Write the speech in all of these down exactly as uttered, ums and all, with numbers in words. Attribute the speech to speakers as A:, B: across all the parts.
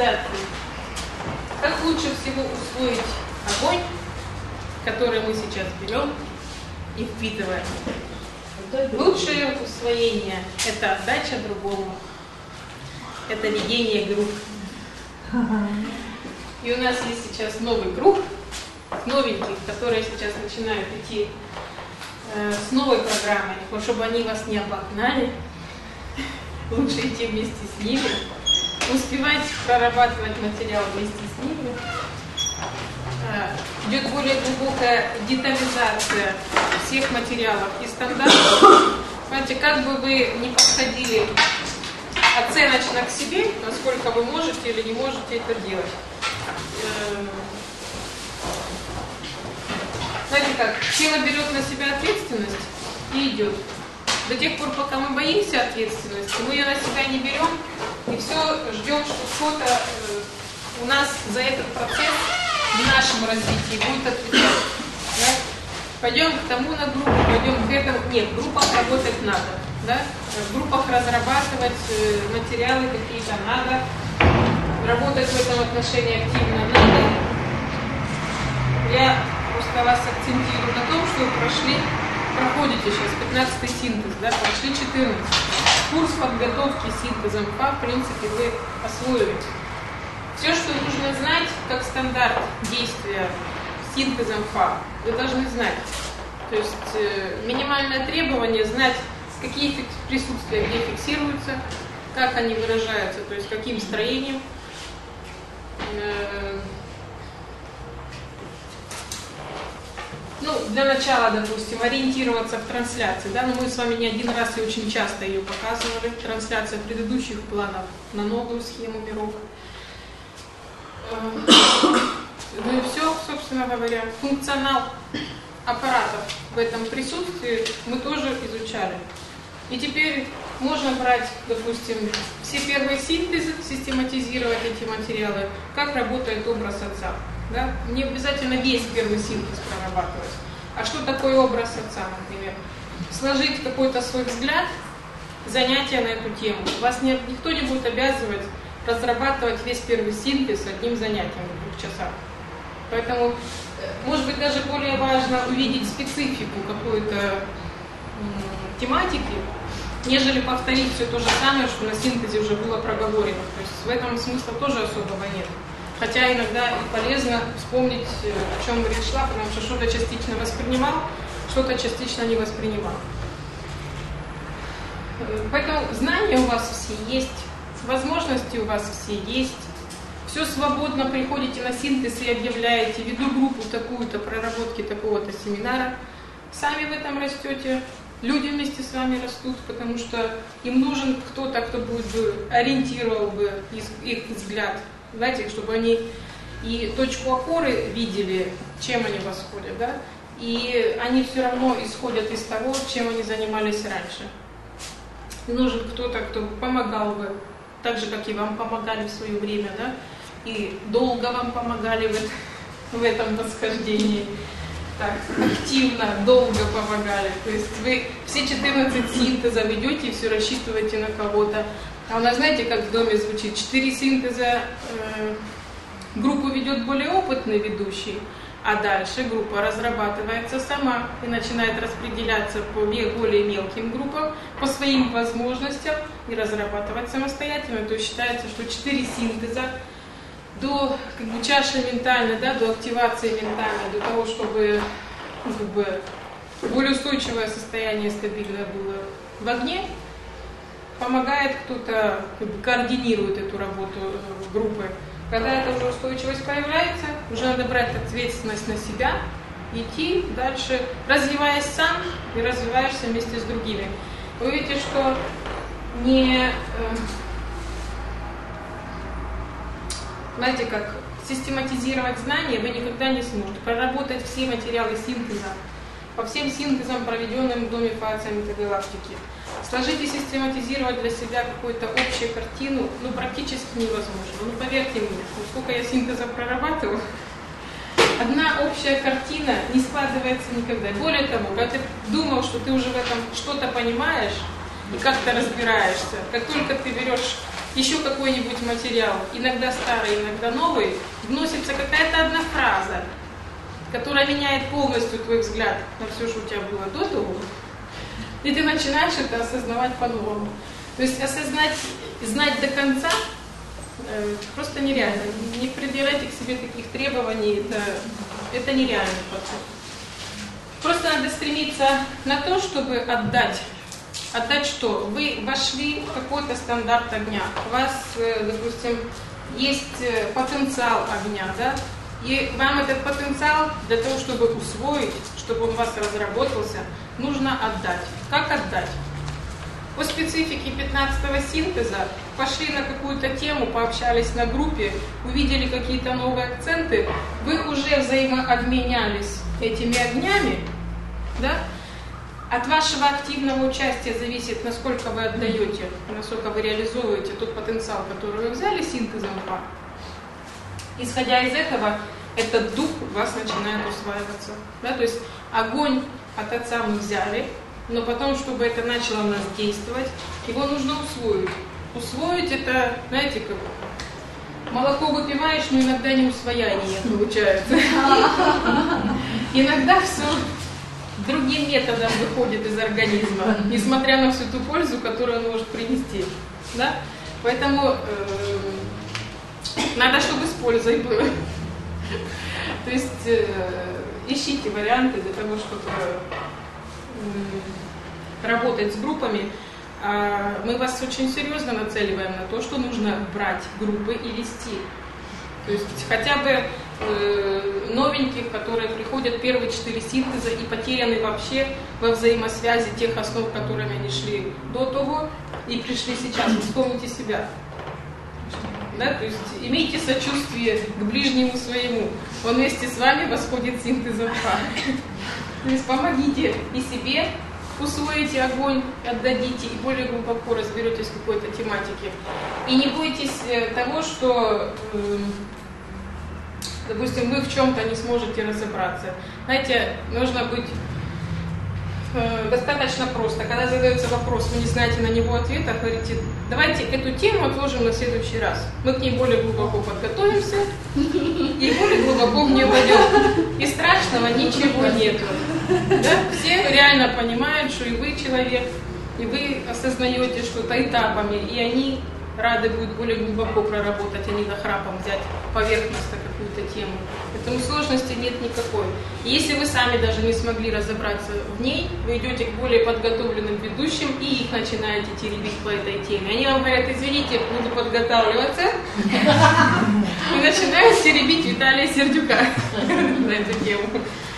A: систематизации. Как лучше всего усвоить огонь, который мы сейчас берем и впитываем? Лучшее усвоение – это отдача другому, это ведение групп. И у нас есть сейчас новый круг новеньких, которые сейчас начинают идти э, с новой программой, чтобы они вас не обогнали. Лучше идти вместе с ними, успевать прорабатывать материал вместе с ними. Э, идет более глубокая детализация всех материалов и стандартов. Понимаете, как бы вы ни подходили оценочно к себе, насколько вы можете или не можете это делать. Знаете как, тело берет на себя ответственность и идет. До тех пор, пока мы боимся ответственности, мы ее на себя не берем и все ждем, что кто-то э, у нас за этот процесс в нашем развитии будет отвечать. Да? Пойдем к тому на группу, пойдем к этому. Нет, в группах работать надо. Да? В группах разрабатывать э, материалы какие-то надо. Работать в этом отношении активно надо. Я просто вас акцентирую на том, что вы прошли, проходите сейчас пятнадцатый синтез, да, прошли четырнадцать. Курс подготовки синтеза МФА, в принципе, вы освоили. Все, что нужно знать, как стандарт действия синтеза МФА, вы должны знать. То есть э, минимальное требование знать, какие присутствия где фиксируются, как они выражаются, то есть каким строением. Ну, для начала, допустим, ориентироваться в трансляции, да, но мы с вами не один раз и очень часто ее показывали, трансляция предыдущих планов на новую схему миров. Ну и все, собственно говоря, функционал аппаратов в этом присутствии мы тоже изучали. И теперь можно брать, допустим, все первые синтезы, систематизировать эти материалы, как работает образ отца. Да? Не обязательно весь первый синтез прорабатывать. А что такое образ отца, например? Сложить какой-то свой взгляд, занятия на эту тему. Вас не, никто не будет обязывать разрабатывать весь первый синтез одним занятием в двух часах. Поэтому, может быть, даже более важно увидеть специфику какой-то тематики, нежели повторить все то же самое, что на синтезе уже было проговорено. То есть в этом смысла тоже особого нет. Хотя иногда и полезно вспомнить, о чем речь шла, потому что что-то частично воспринимал, что-то частично не воспринимал. Поэтому знания у вас все есть, возможности у вас все есть. Все свободно, приходите на синтез и объявляете, веду группу такую-то, проработки такого-то семинара. Сами в этом растете. Люди вместе с вами растут, потому что им нужен кто-то, кто будет ориентировал бы их взгляд, знаете, чтобы они и точку опоры видели, чем они восходят, да, и они все равно исходят из того, чем они занимались раньше. И нужен кто-то, кто помогал бы, так же, как и вам помогали в свое время, да, и долго вам помогали в, в этом восхождении. Так, активно, долго помогали. То есть вы все четырнадцать синтезов идете и все рассчитываете на кого-то. А у нас, знаете, как в доме звучит, четыре синтеза э, группу ведет более опытный ведущий, а дальше группа разрабатывается сама и начинает распределяться по более мелким группам, по своим возможностям и разрабатывать самостоятельно. То есть считается, что четыре синтеза до как бы, чаши ментальной, да, до активации ментальной, до того, чтобы ну, как бы, более устойчивое состояние стабильное было в огне, помогает кто-то, как бы, координирует эту работу группы. Когда эта уже устойчивость появляется, уже надо брать ответственность на себя, идти дальше, развиваясь сам и развиваешься вместе с другими. Вы видите, что не... Знаете, как систематизировать знания вы никогда не сможете. Проработать все материалы синтеза, по всем синтезам, проведенным в доме Фация метагалактики. Сложить и систематизировать для себя какую-то общую картину, ну, практически невозможно. Ну, поверьте мне, сколько я синтеза прорабатываю, одна общая картина не складывается никогда. Более того, когда ты думал, что ты уже в этом что-то понимаешь и как-то разбираешься, как только ты берешь еще какой-нибудь материал, иногда старый, иногда новый, вносится какая-то одна фраза, которая меняет полностью твой взгляд на все, что у тебя было до того, и ты начинаешь это осознавать по-новому. То есть осознать, знать до конца э, просто нереально. Не предъявляйте к себе таких требований, это, это нереальный подход. Просто надо стремиться на то, чтобы отдать. Отдать что? Вы вошли в какой-то стандарт огня. У вас, допустим, есть потенциал огня, да? И вам этот потенциал для того, чтобы усвоить, чтобы он у вас разработался, нужно отдать. Как отдать? По специфике пятнадцатого синтеза пошли на какую-то тему, пообщались на группе, увидели какие-то новые акценты, вы уже взаимообменялись этими огнями, да? От вашего активного участия зависит, насколько вы отдаете, насколько вы реализовываете тот потенциал, который вы взяли синтезом два. Исходя из этого, этот дух у вас начинает усваиваться. Да? То есть огонь от Отца мы взяли, но потом, чтобы это начало у нас действовать, его нужно усвоить. Усвоить это, знаете, как молоко выпиваешь, но иногда не усвояние получается. Иногда все другим методом выходит из организма, несмотря на всю ту пользу, которую он может принести. Да? Поэтому э, надо, чтобы с пользой было. То есть э, ищите варианты для того, чтобы э, работать с группами. А мы вас очень серьезно нацеливаем на то, что нужно брать группы и вести. То есть хотя бы э, новеньких, которые приходят первые четыре синтеза и потеряны вообще во взаимосвязи тех основ, которыми они шли до того и пришли сейчас. Вспомните себя. Да? То есть имейте сочувствие к ближнему своему. Он вместе с вами восходит синтезом два. То есть помогите и себе, усвоите огонь, отдадите и более глубоко разберетесь в какой-то тематике. И не бойтесь того, что, допустим, вы в чем-то не сможете разобраться. Знаете, нужно быть достаточно просто. Когда задается вопрос, вы не знаете на него ответа, говорите, давайте эту тему отложим на следующий раз. Мы к ней более глубоко подготовимся и более глубоко в нее войдем. И страшного ничего нету. Да? Все реально понимают, что и вы человек, и вы осознаете что-то этапами, и они рады будут более глубоко проработать, а не нахрапом взять поверхностно какую-то тему. Поэтому сложности нет никакой. И если вы сами даже не смогли разобраться в ней, вы идете к более подготовленным ведущим и их начинаете теребить по этой теме. Они вам говорят, извините, буду подготавливаться. И начинают теребить Виталия Сердюка на эту тему.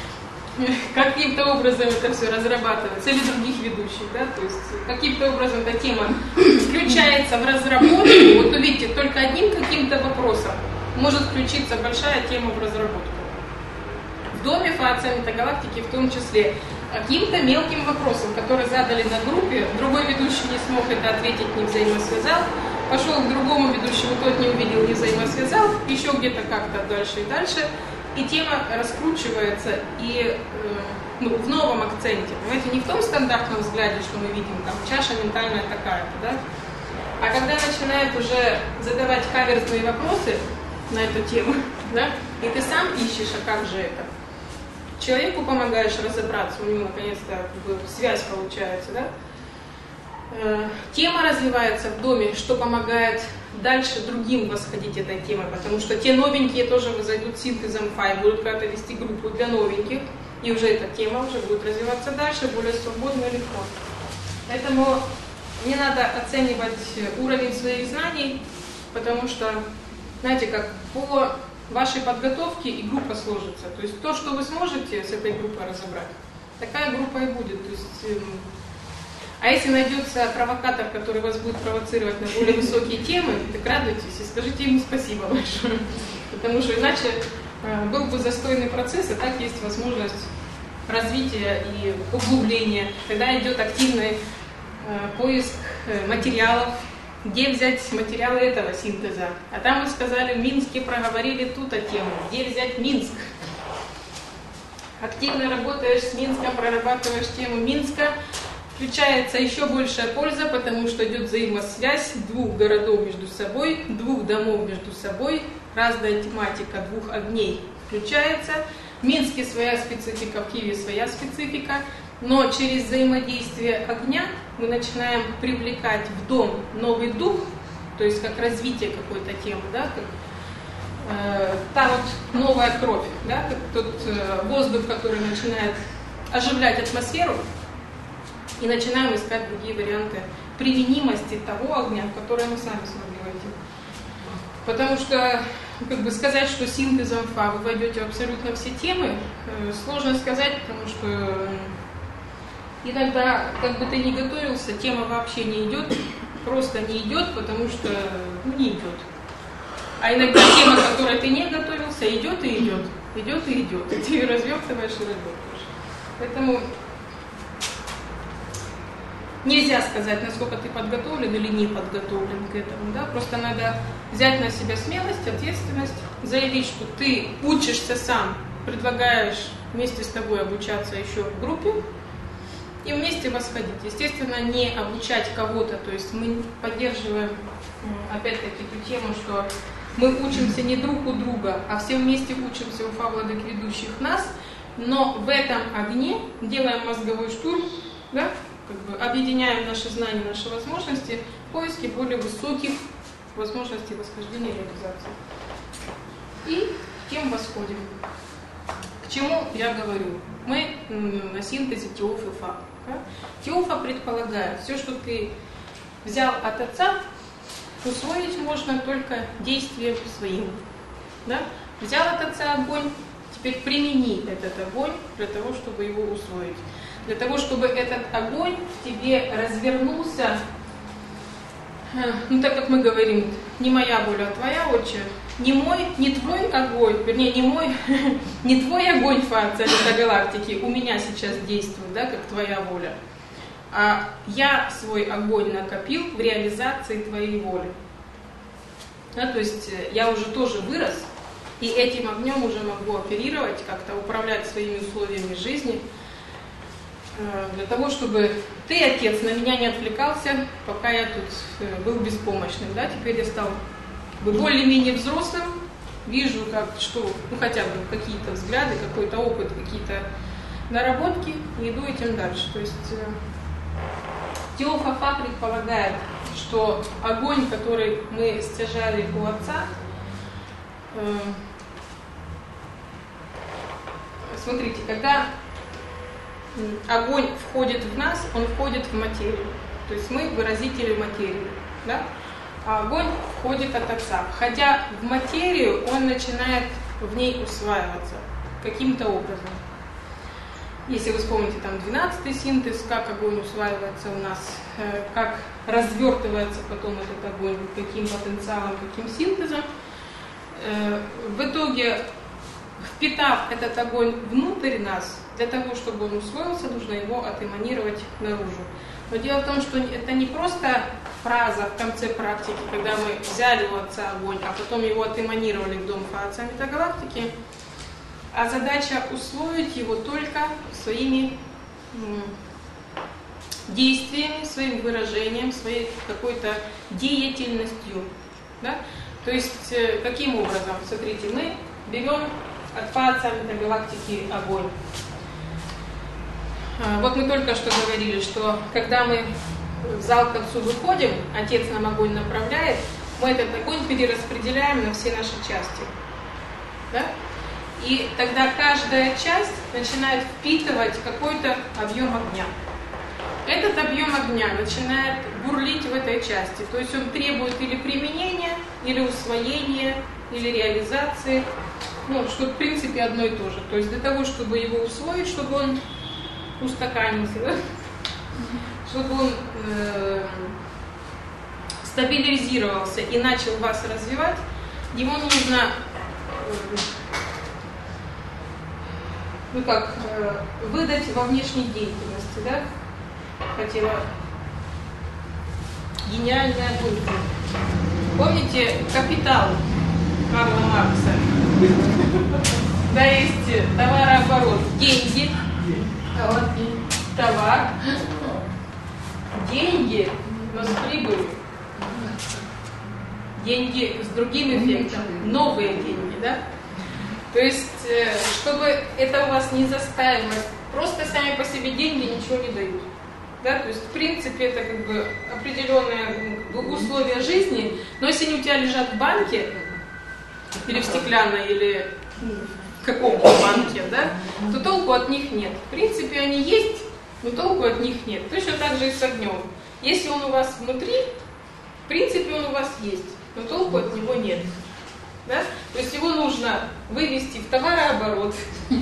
A: Каким-то образом это все разрабатывается, или других ведущих, да, то есть каким-то образом эта тема включается в разработку. Вот увидите, только одним каким-то вопросом может включиться большая тема в разработку. В доме Фация Метагалактики в том числе каким-то мелким вопросом, который задали на группе, другой ведущий не смог это ответить, не взаимосвязал, пошел к другому ведущему, тот не увидел, не взаимосвязал, еще где-то как-то дальше и дальше. И тема раскручивается и э, ну, в новом акценте. Понимаете, не в том стандартном взгляде, что мы видим, там чаша ментальная такая-то, да? А когда начинают уже задавать каверзные вопросы на эту тему, да, и ты сам ищешь, а как же это? Человеку помогаешь разобраться, у него наконец-то как бы связь получается, да? Э, тема развивается в доме, что помогает дальше другим восходить этой темой, потому что те новенькие тоже зайдут синтезом пять, будут когда-то вести группу для новеньких, и уже эта тема уже будет развиваться дальше, более свободно и легко. Поэтому не надо оценивать уровень своих знаний, потому что, знаете, как по вашей подготовке и группа сложится. То есть то, что вы сможете с этой группой разобрать, такая группа и будет. То есть, а если найдется провокатор, который вас будет провоцировать на более высокие темы, так радуйтесь и скажите ему спасибо большое. Потому что иначе э, был бы застойный процесс, а так есть возможность развития и углубления. Когда идет активный э, поиск э, материалов, где взять материалы этого синтеза. А там мы сказали, в Минске проговорили ту-то тему, где взять Минск. Активно работаешь с Минском, прорабатываешь тему Минска. включается еще большая польза, потому что идет взаимосвязь двух городов между собой, двух домов между собой, разная тематика двух огней включается. В Минске своя специфика, в Киеве своя специфика, но через взаимодействие огня мы начинаем привлекать в дом новый дух, то есть как развитие какой-то темы, да, как э, та вот новая кровь, да, как тот э, воздух, который начинает оживлять атмосферу, и начинаем искать другие варианты применимости того огня, в который мы сами смогли войти. Потому что, как бы сказать, что синтезом ФА вы войдете в абсолютно все темы, э, сложно сказать, потому что иногда, как бы ты ни готовился, тема вообще не идет, просто не идет, потому что ну, не идет. А иногда тема, к которой ты не готовился, идет и идет, идет и идет. И ты ее развертываешь и развертываешь. Поэтому нельзя сказать, насколько ты подготовлен или не подготовлен к этому. Да? Просто надо взять на себя смелость, ответственность, заявить, что ты учишься сам, предлагаешь вместе с тобой обучаться еще в группе и вместе восходить. Естественно, не обучать кого-то, то есть мы поддерживаем опять-таки ту тему, что мы учимся не друг у друга, а все вместе учимся у ФА владык ведущих нас, но в этом огне делаем мозговой штурм, да? Как бы объединяем наши знания, наши возможности в поиске более высоких возможностей восхождения и реализации. И к тем восходим. К чему я говорю? Мы на синтезе Теоф и Фа. Да? Теофа предполагает, все, что ты взял от отца, усвоить можно только действием своим. Да? Взял от отца огонь, теперь примени этот огонь для того, чтобы его усвоить. Для того, чтобы этот огонь в тебе развернулся, ну так как мы говорим, не моя воля, а твоя, Отче, не мой, не твой огонь, вернее, не мой, не твой огонь Фа, Царица галактики, у меня сейчас действует, да, как твоя воля, а я свой огонь накопил в реализации твоей воли. Да, то есть я уже тоже вырос, и этим огнем уже могу оперировать, как-то управлять своими условиями жизни, для того, чтобы ты, отец, на меня не отвлекался, пока я тут был беспомощным. Да? Теперь я стал более-менее взрослым, вижу, как, что, ну хотя бы какие-то взгляды, какой-то опыт, какие-то наработки, и иду этим дальше. То есть Теоф Фа предполагает, что огонь, который мы стяжали у отца, э, смотрите, когда огонь входит в нас, он входит в материю. То есть мы выразители материи. Да? А огонь входит от отца. Входя в материю, он начинает в ней усваиваться каким-то образом. Если вы вспомните там двенадцатый синтез, как огонь усваивается у нас, как развертывается потом этот огонь, каким потенциалом, каким синтезом. В итоге, впитав этот огонь внутрь нас, для того, чтобы он усвоился, нужно его отэманировать наружу. Но дело в том, что это не просто фраза в конце практики, когда мы взяли у отца огонь, а потом его отэманировали в дом Фа Отца Метагалактики, а задача усвоить его только своими м, действиями, своим выражением, своей какой-то деятельностью. Да? То есть, каким образом? Смотрите, мы берем от Фа Отца Метагалактики огонь. Вот мы только что говорили, что когда мы в зал к Отцу выходим, Отец нам огонь направляет, мы этот огонь перераспределяем на все наши части. Да? И тогда каждая часть начинает впитывать какой-то объем огня. Этот объем огня начинает бурлить в этой части. То есть он требует или применения, или усвоения, или реализации. Ну, что в принципе одно и то же. То есть для того, чтобы его усвоить, чтобы он устаканился, да? Чтобы он э, стабилизировался и начал вас развивать, ему нужно э, ну как, э, выдать во внешней деятельности, да? Хотела гениальная мысль. Помните «Капитал» Карла Маркса? Да, есть товарооборот, деньги, товар, деньги, но с прибылью. Деньги с другим эффектом, новые деньги, да? То есть, чтобы это у вас не застаивалось, просто сами по себе деньги ничего не дают. Да? То есть, в принципе, это как бы определенные условия жизни, но если они у тебя лежат в банке, или в стеклянной, или в каком-то банке, да, то толку от них нет. В принципе, они есть, но толку от них нет. Точно так же и с огнем. Если он у вас внутри, в принципе, он у вас есть, но толку от него нет. Да? То есть его нужно вывести в товарооборот,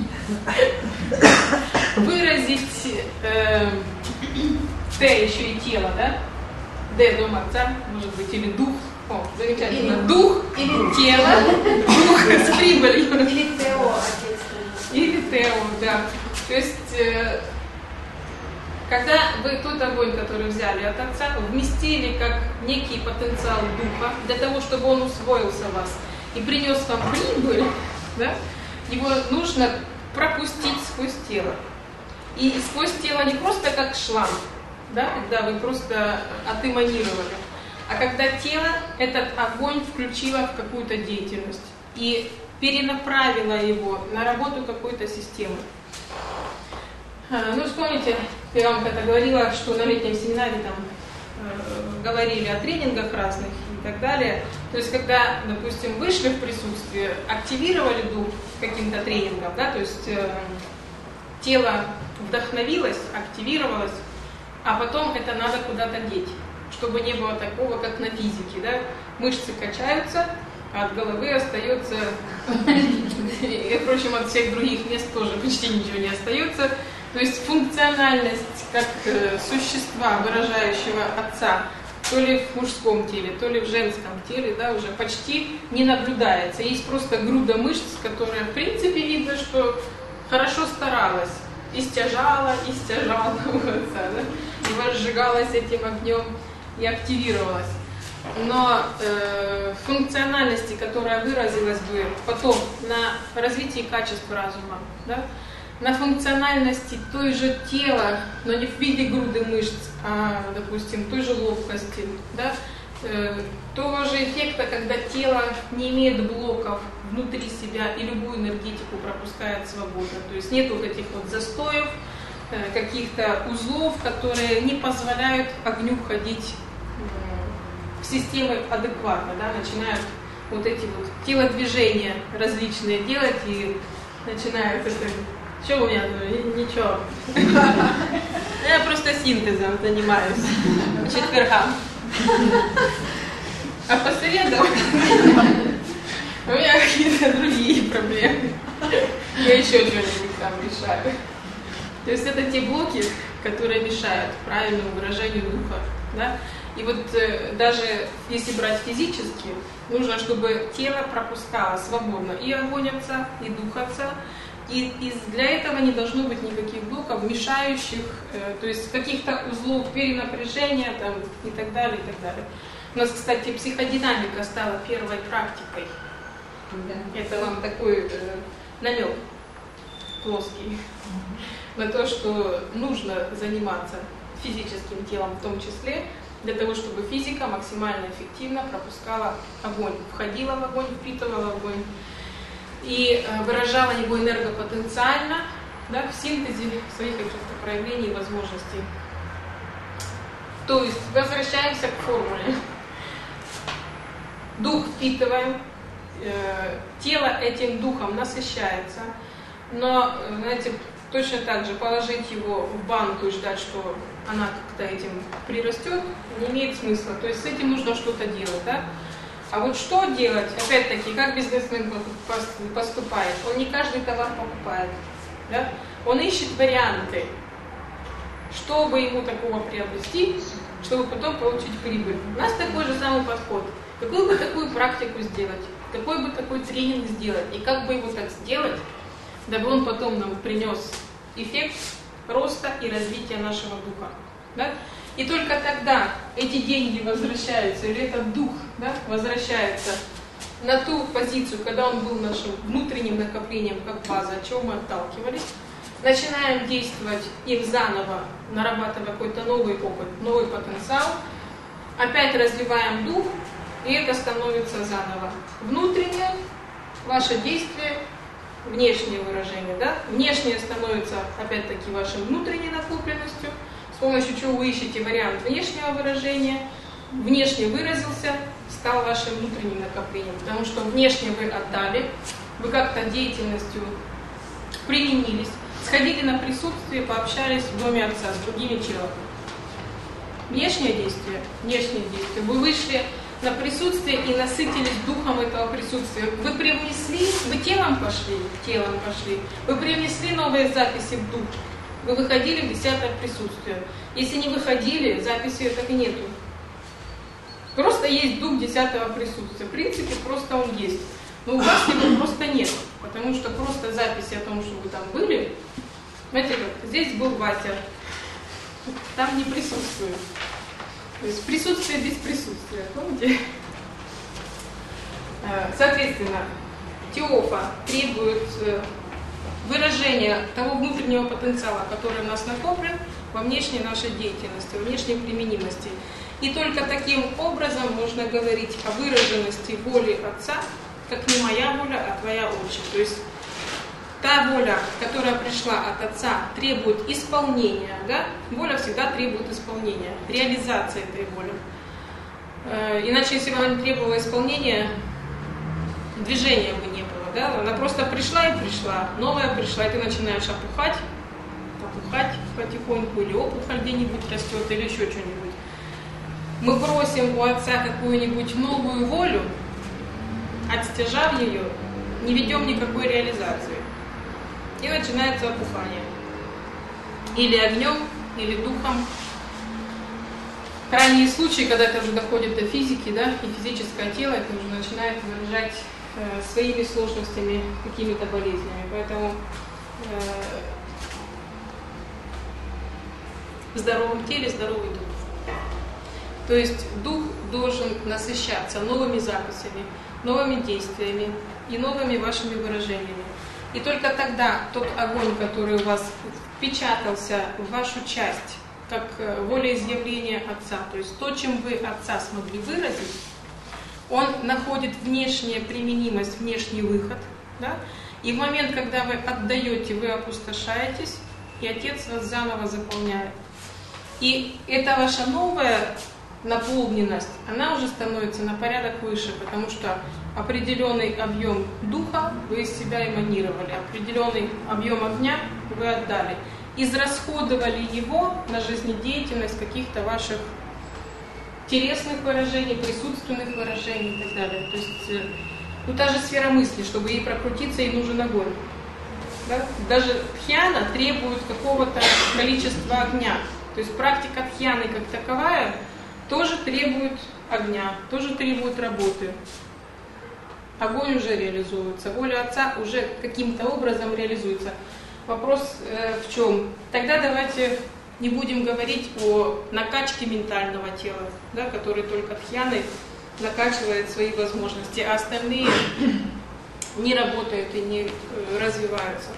A: выразить э, Т еще и тело, да? Д дом отца, может быть, или дух. О, замечательно. Или дух, или тело, дух с прибылью.
B: Или Тео, отец.
A: Или Тео, да. То есть, э, когда вы тот огонь, который взяли от отца, вместили как некий потенциал духа, для того, чтобы он усвоился в вас и принес вам прибыль, да, его нужно пропустить сквозь тело. И сквозь тело не просто как шланг, да, когда вы просто отэманировали, а когда тело этот огонь включило в какую-то деятельность и перенаправило его на работу какой-то системы. Ну, вспомните, я вам когда говорила, что на летнем семинаре там э, говорили о тренингах разных и так далее. То есть, когда, допустим, вышли в присутствие, активировали дух каким-то тренингом, да, то есть э, тело вдохновилось, активировалось, а потом это надо куда-то деть, чтобы не было такого, как на физике, да, мышцы качаются, а от головы остается, и, впрочем, от всех других мест тоже почти ничего не остается. То есть функциональность как э, существа, выражающего отца, то ли в мужском теле, то ли в женском теле, да, уже почти не наблюдается. Есть просто груда мышц, которая, в принципе, видно, что хорошо старалась, истяжала, истяжала у отца, да, и возжигалась этим огнем и активировалась. Но э, функциональности, которая выразилась бы потом на развитии качеств разума, да, на функциональности той же тела, но не в виде груды мышц, а, допустим, той же ловкости, да, э, того же эффекта, когда тело не имеет блоков внутри себя и любую энергетику пропускает свободно. То есть нет вот этих вот застоев, э, каких-то узлов, которые не позволяют огню ходить э, в системы адекватно, да, начинают вот эти вот телодвижения различные делать и начинают это... Что у меня? Ничего. Я просто синтезом занимаюсь по четвергам. А по средам у меня какие-то другие проблемы. Я еще что-нибудь там решаю. То есть это те блоки, которые мешают правильному выражению духа. Да? И вот э, даже если брать физически, нужно, чтобы тело пропускало свободно и огонь отца, и дух отца. И, и для этого не должно быть никаких блоков, мешающих, э, то есть каких-то узлов перенапряжения там, и так далее, и так далее. У нас, кстати, психодинамика стала первой практикой. Да. Это вам такой э, намек плоский на то, что нужно заниматься физическим телом в том числе, для того, чтобы физика максимально эффективно пропускала огонь, входила в огонь, впитывала огонь и выражала его энергопотенциально, да, в синтезе своих каких-то проявлений и возможностей. То есть возвращаемся к формуле. Дух впитываем, э, тело этим духом насыщается, но, знаете, точно так же положить его в банку и ждать, что она как-то этим прирастет, не имеет смысла. То есть с этим нужно что-то делать, да? А вот что делать, опять-таки, как бизнесмен поступает? Он не каждый товар покупает, да? Он ищет варианты, чтобы ему такого приобрести, чтобы потом получить прибыль. У нас такой же самый подход. Какую бы такую практику сделать, какой бы такой тренинг сделать, и как бы его так сделать, дабы он потом нам принес эффект роста и развития нашего духа. Да? И только тогда эти деньги возвращаются, или этот дух, да, возвращается на ту позицию, когда он был нашим внутренним накоплением, как база, от чего мы отталкивались. начинаем действовать и заново, нарабатывая какой-то новый опыт, новый потенциал, опять развиваем дух, и это становится заново. Внутреннее ваше действие, внешнее выражение, да? Внешнее становится опять-таки вашей внутренней накопленностью, с помощью чего вы ищете вариант внешнего выражения, внешне выразился, стал вашим внутренним накоплением, потому что внешне вы отдали, вы как-то деятельностью применились, сходили на присутствие, пообщались в доме Отца с другими челами. Внешнее действие, внешнее действие. Вы вышли на присутствие и насытились духом этого присутствия. Вы привнесли, вы телом пошли, телом пошли, вы привнесли новые записи в дух. Вы выходили в десятое присутствие. Если не выходили, записи так и нету. Просто есть дух десятого присутствия. В принципе, просто он есть. Но у вас его просто нет. Потому что просто записи о том, что вы там были, знаете как, здесь был Вася, там не присутствует. То есть присутствие без присутствия, помните? Соответственно, Теофа требует выражения того внутреннего потенциала, который у нас накоплен во внешней нашей деятельности, во внешней применимости. И только таким образом можно говорить о выраженности воли Отца, как не моя воля, а твоя, Отче. То есть та воля, которая пришла от Отца, требует исполнения. Да? Воля всегда требует исполнения, реализации этой воли. Иначе, если бы она не требовала исполнения, движения бы не было. Да? Она просто пришла и пришла, новая пришла, и ты начинаешь опухать, опухать потихоньку, или опухоль где-нибудь растет, или еще что-нибудь. Мы просим у Отца какую-нибудь новую волю, отстяжав ее, не ведем никакой реализации. И начинается опухание. Или огнем, или духом. Крайние случаи, когда это уже доходит до физики, да, и физическое тело, это уже начинает выражать э, своими сложностями, какими-то болезнями. Поэтому э, в здоровом теле здоровый дух. То есть дух должен насыщаться новыми записями, новыми действиями и новыми вашими выражениями. И только тогда тот огонь, который у вас впечатался в вашу часть, как волеизъявление Отца, то есть то, чем вы Отца смогли выразить, он находит внешнюю применимость, внешний выход. Да? И в момент, когда вы отдаете, вы опустошаетесь, и Отец вас заново заполняет. И это ваша новая наполненность, она уже становится на порядок выше, потому что определенный объем духа вы из себя эманировали, определенный объем огня вы отдали, израсходовали его на жизнедеятельность каких-то ваших телесных выражений, присутственных выражений и так далее. То есть, ну, та же сфера мысли, чтобы ей прокрутиться, ей нужен огонь. Да? Даже дхьяна требует какого-то количества огня. То есть практика дхьяны как таковая тоже требует огня, тоже требует работы. Огонь уже реализуется, воля Отца уже каким-то образом реализуется. Вопрос э, в чем? Тогда давайте не будем говорить о накачке ментального тела, да, который только дхьяной накачивает свои возможности, а остальные не работают и не э, развиваются.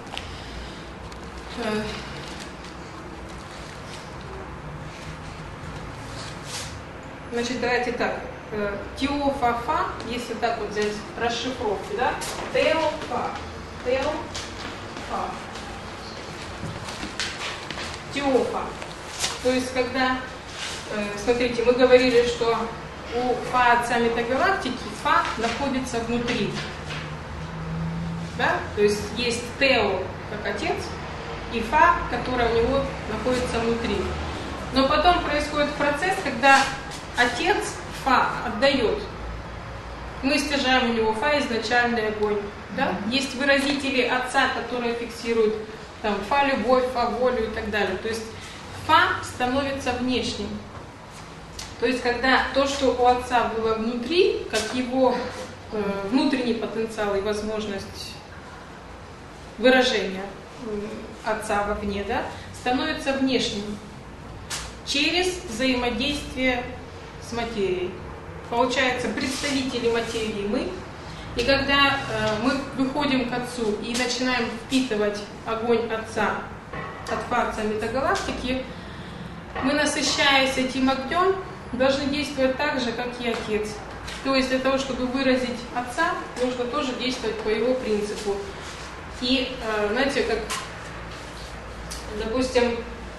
A: Значит, давайте так. Теофа-фа, если так вот взять расшифровки, да? Теофа. Теофа. Теофа. То есть, когда, э, смотрите, мы говорили, что у Фа Отца Метагалактики Фа находится внутри. Да? То есть, есть Тео как Отец, и Фа, которая у него находится внутри. Но потом происходит процесс, когда Отец Фа отдает. Мы стяжаем у него Фа, изначальный огонь. Да? Есть выразители Отца, которые фиксируют там, Фа любовь, Фа волю и так далее. То есть Фа становится внешним. То есть когда то, что у Отца было внутри, как его э, внутренний потенциал и возможность выражения э, Отца вовне, да, становится внешним через взаимодействие с материей. Получается, представители материи мы, И когда э, мы выходим к Отцу и начинаем впитывать огонь Отца от фарца метагалактики, мы, насыщаясь этим огнем, должны действовать так же, как и Отец. То есть для того, чтобы выразить Отца, нужно тоже действовать по его принципу. И, знаете, как, допустим,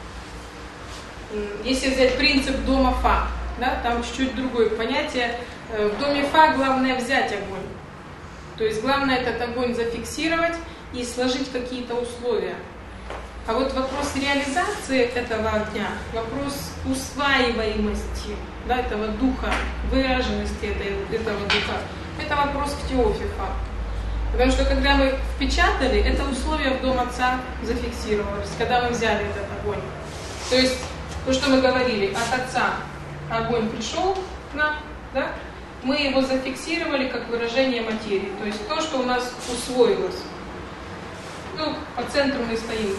A: если взять принцип дома Фа, да, там чуть-чуть другое понятие. В доме Фа главное взять огонь. То есть главное этот огонь зафиксировать и сложить какие-то условия. А вот вопрос реализации этого огня, вопрос усваиваемости, да, этого духа, выраженности этой, этого духа, это вопрос к Теофифа. Потому что когда мы впечатали, это условие в Дом Отца зафиксировалось, когда мы взяли этот огонь. То есть то, что мы говорили, от Отца огонь пришел к нам, да, мы его зафиксировали как выражение материи. То есть то, что у нас усвоилось. Ну, по центру мы стоим.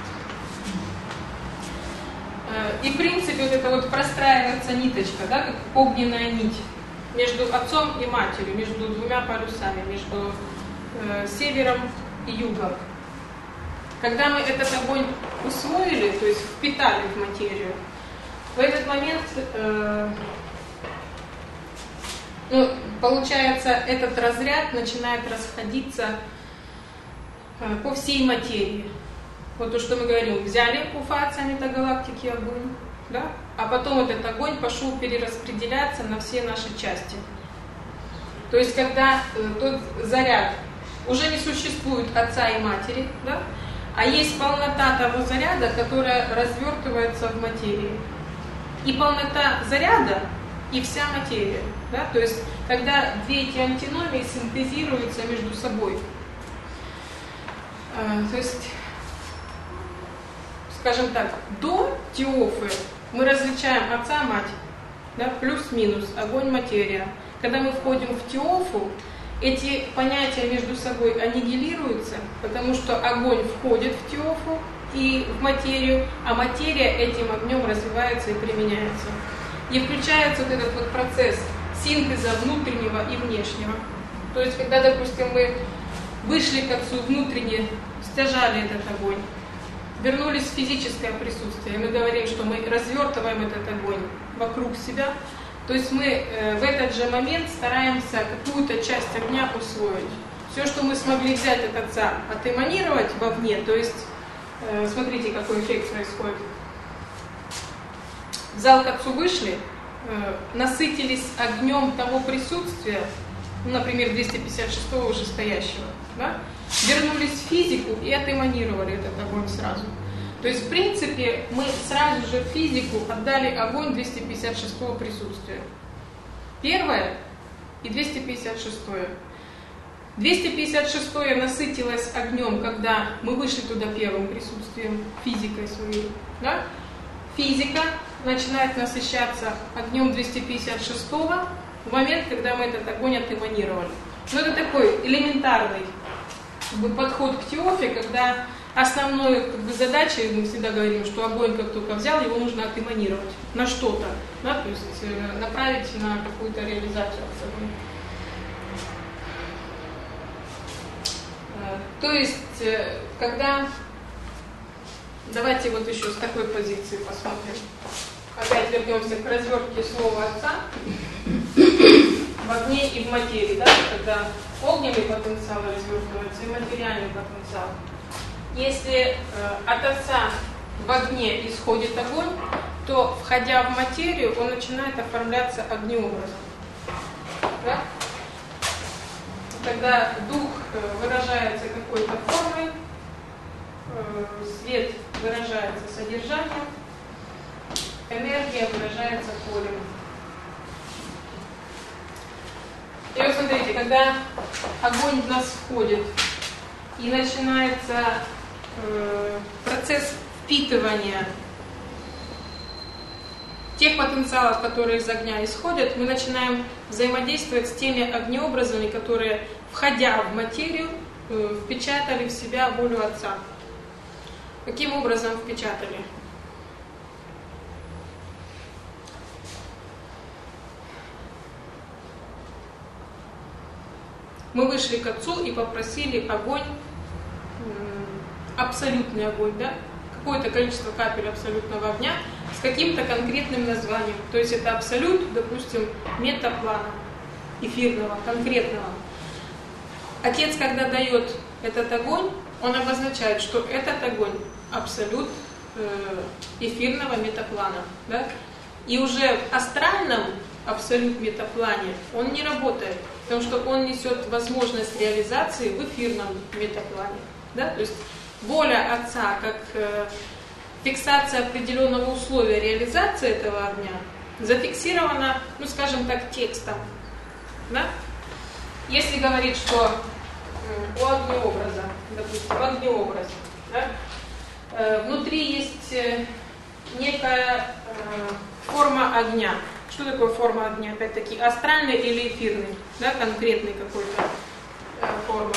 A: И в принципе вот это вот простраивается ниточка, да, как огненная нить между отцом и матерью, между двумя полюсами, между э, севером и югом. Когда мы этот огонь усвоили, то есть впитали в материю, в этот момент э, ну, получается, этот разряд начинает расходиться э, по всей материи. Вот то, что мы говорим, взяли у фаца метагалактики огонь, да? А потом этот огонь пошел перераспределяться на все наши части. То есть, когда э, тот заряд уже не существует отца и матери, да? А есть полнота того заряда, которая развертывается в материи. И полнота заряда, и вся материя. Да? То есть, когда две эти антиномии синтезируются между собой. Э, то есть, скажем так, до Теофы мы различаем отца и мать, да, плюс-минус, огонь, материя. Когда мы входим в Теофу, эти понятия между собой аннигилируются, потому что огонь входит в Теофу и в материю, а материя этим огнем развивается и применяется. И включается вот этот вот процесс синтеза внутреннего и внешнего. То есть, когда, допустим, мы вышли к Отцу внутренне, стяжали этот огонь, вернулись в физическое присутствие, мы говорим, что мы развертываем этот огонь вокруг себя, то есть мы э, в этот же момент стараемся какую-то часть огня усвоить. Все, что мы смогли взять от Отца, отэманировать вовне, то есть, э, смотрите, какой эффект происходит. В зал к Отцу вышли, э, насытились огнем того присутствия, ну, например, двести пятьдесят шестого уже стоящего, да? Вернулись в физику и отэманировали этот огонь сразу. То есть, в принципе, мы сразу же в физику отдали огонь двести пятьдесят шестого присутствия. Первое и двести пятьдесят шестое. двести пятьдесят шестое насытилось огнем, когда мы вышли туда первым присутствием, физикой своей. Да? Физика начинает насыщаться огнем двести пятьдесят шестого в момент, когда мы этот огонь отэманировали. Но это такой элементарный как бы, подход к Теофе, когда основной как бы, задачей, мы всегда говорим, что огонь, как только взял, его нужно отэманировать на что-то, да, то есть э, направить на какую-то реализацию. Э, то есть, э, когда... Давайте вот еще с такой позиции посмотрим. Опять вернемся к развертке слова Отца в огне и в материи, да, когда огненный потенциал развертывается и материальный потенциал. Если э, от Отца в огне исходит огонь, то, входя в материю, он начинает оформляться огнеобразом. Да? Когда дух выражается какой-то формой, э, свет выражается содержанием, энергия выражается полем. И вот смотрите, когда огонь в нас входит и начинается э, процесс впитывания тех потенциалов, которые из огня исходят, мы начинаем взаимодействовать с теми огнеобразами, которые, входя в материю, э, впечатали в себя волю Отца. Каким образом впечатали? Мы вышли к Отцу и попросили огонь, абсолютный огонь, да? Какое-то количество капель абсолютного огня с каким-то конкретным названием. То есть это абсолют, допустим, метаплана, эфирного, конкретного. Отец, когда дает этот огонь, он обозначает, что этот огонь абсолют эфирного метаплана. Да? И уже в астральном абсолют метаплане он не работает, потому что он несет возможность реализации в эфирном метаплане. Да? То есть воля Отца, как э, фиксация определенного условия реализации этого огня, зафиксирована, ну скажем так, текстом. Да? Если говорить, что э, у огнеобраза, допустим, в огнеобразе, да, э, внутри есть э, некая э, форма огня. Что такое форма огня? Опять-таки, астральный или эфирный, да, конкретный какой-то э, форма.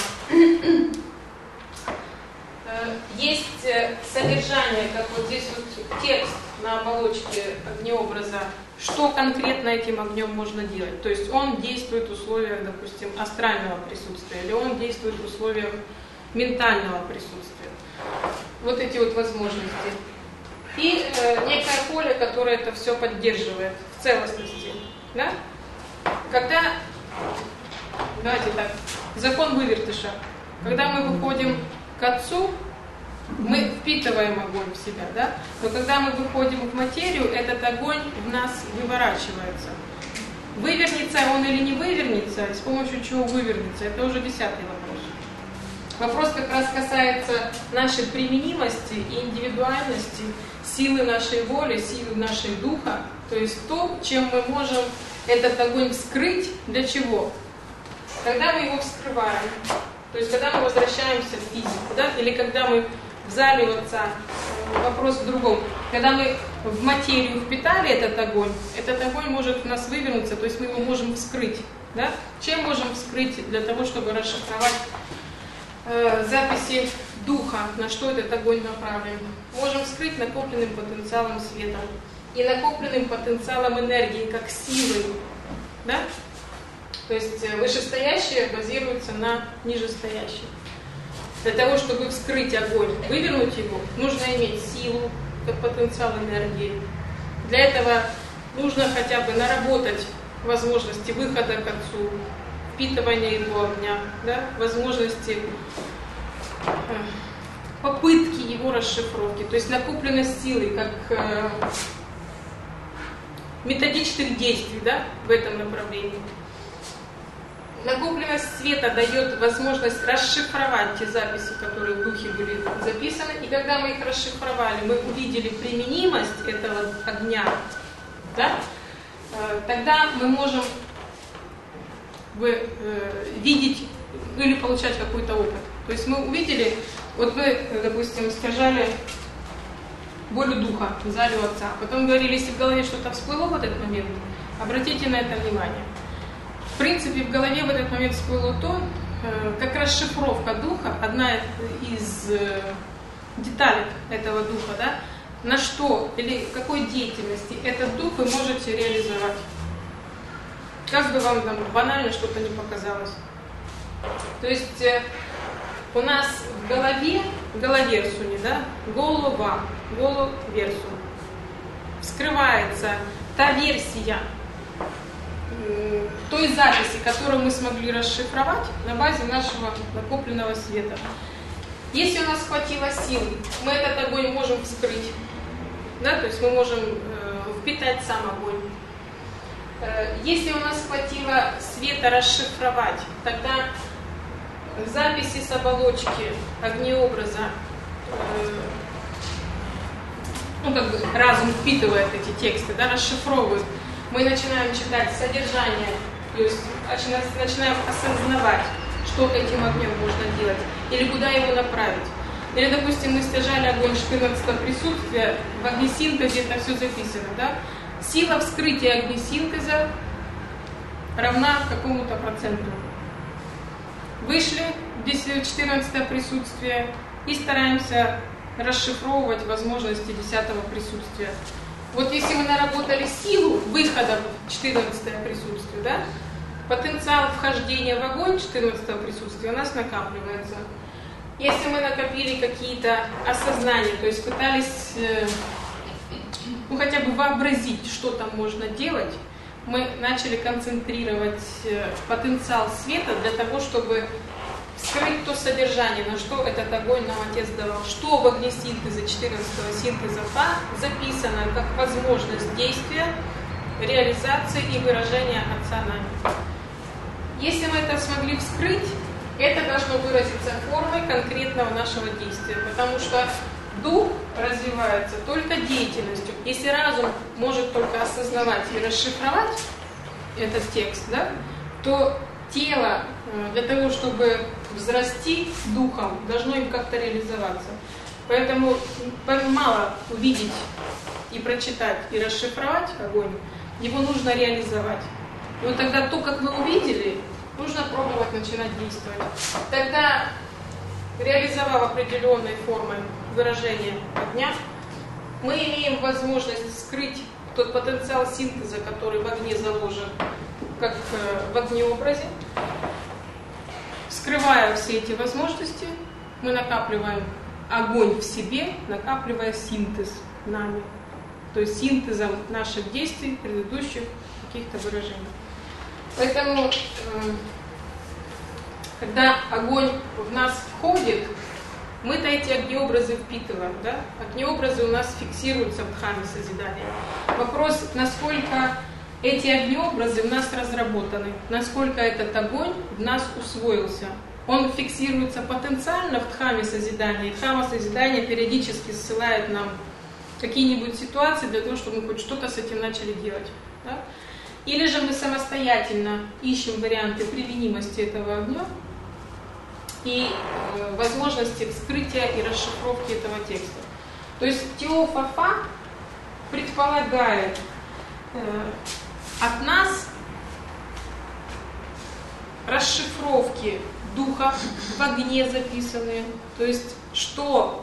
A: Есть содержание, как вот здесь вот текст на оболочке огнеобраза, что конкретно этим огнем можно делать. То есть он действует в условиях, допустим, астрального присутствия, или он действует в условиях ментального присутствия. Вот эти вот возможности. И э, некое поле, которое это все поддерживает в целостности. Да? Когда, давайте так, закон вывертыша. Когда мы выходим к Отцу, мы впитываем огонь в себя, да? Но когда мы выходим в материю, этот огонь в нас выворачивается. Вывернется он или не вывернется, с помощью чего вывернется, это уже десятый вопрос. Вопрос как раз касается нашей применимости и индивидуальности, силы нашей воли, силы нашей духа, то есть то, чем мы можем этот огонь вскрыть, для чего? Когда мы его вскрываем, то есть когда мы возвращаемся в физику, да, или когда мы в зале у Отца, вопрос в другом, когда мы в материю впитали этот огонь, этот огонь может у нас вывернуться, то есть мы его можем вскрыть. Да? Чем можем вскрыть для того, чтобы расшифровать э, записи духа, на что этот огонь направлен? Можем вскрыть накопленным потенциалом света и накопленным потенциалом энергии, как силой. Да? То есть вышестоящее базируется на нижестоящем. Для того, чтобы вскрыть огонь, вывернуть его, нужно иметь силу, как потенциал энергии. Для этого нужно хотя бы наработать возможности выхода к Отцу, впитывания его огня, да, возможности попытки его расшифровки, то есть накопленность силы, как э, методичных действий, да, в этом направлении. Накопленность света дает возможность расшифровать те записи, которые в духе были записаны. И когда мы их расшифровали, мы увидели применимость этого огня, да? Тогда мы можем видеть или получать какой-то опыт. То есть мы увидели, вот мы, допустим, стяжали волю духа в зале у Отца. Потом говорили, если в голове что-то всплыло в этот момент, обратите на это внимание. В принципе, в голове в этот момент всплыло то, как расшифровка духа, одна из деталей этого духа, да, на что или какой деятельности этот дух вы можете реализовать. Как бы вам там банально что-то не показалось. То есть у нас в голове, в головерсуне, да, голова, головерсун, вскрывается та версия той записи, которую мы смогли расшифровать на базе нашего накопленного света. Если у нас хватило сил, мы этот огонь можем вскрыть, да, то есть мы можем э, впитать сам огонь. Э, если у нас хватило света расшифровать, тогда записи с оболочки огнеобраза, э, ну как бы разум впитывает эти тексты, да, расшифровывает. Мы начинаем читать содержание, то есть начинаем осознавать, что этим огнем можно делать, или куда его направить. Или, допустим, мы стяжали огонь четырнадцатого присутствия, в огнесинтезе это все записано, да? Сила вскрытия огнесинтеза равна какому-то проценту. Вышли в четырнадцатое присутствие и стараемся расшифровывать возможности десятого присутствия. Вот если мы наработали силу выхода в четырнадцатое присутствие, да, потенциал вхождения в огонь четырнадцатого присутствия у нас накапливается. Если мы накопили какие-то осознания, то есть пытались э, ну, хотя бы вообразить, что там можно делать, мы начали концентрировать э, потенциал света для того, чтобы вскрыть то содержание, на что этот огонь нам Отец давал, что в огне синтеза четырнадцатого синтеза Фа записано как возможность действия, реализации и выражения Отца нами. Если мы это смогли вскрыть, это должно выразиться формой конкретного нашего действия, потому что дух развивается только деятельностью. Если разум может только осознавать и расшифровать этот текст, да, то тело для того, чтобы взрасти духом, должно им как-то реализоваться. Поэтому мало увидеть и прочитать, и расшифровать огонь, его нужно реализовать. И вот тогда то, как вы увидели, нужно пробовать начинать действовать. Тогда, реализовав определенной формой выражения огня, мы имеем возможность скрыть тот потенциал синтеза, который в огне заложен, как в огнеобразе. Скрывая все эти возможности, мы накапливаем огонь в себе, накапливая синтез нами. То есть синтезом наших действий, предыдущих каких-то выражений. Поэтому, когда огонь в нас входит, мы-то эти огнеобразы впитываем. Да? Огнеобразы у нас фиксируются в дхамме созидания. Вопрос, насколько эти огнеобразы в нас разработаны, насколько этот огонь в нас усвоился. Он фиксируется потенциально в дхамме созидания. И дхамма созидания периодически ссылает нам какие-нибудь ситуации для того, чтобы мы хоть что-то с этим начали делать. Да? Или же мы самостоятельно ищем варианты применимости этого огня и э, возможности вскрытия и расшифровки этого текста. То есть Теофафа предполагает э, от нас расшифровки духа в огне записанные, то есть что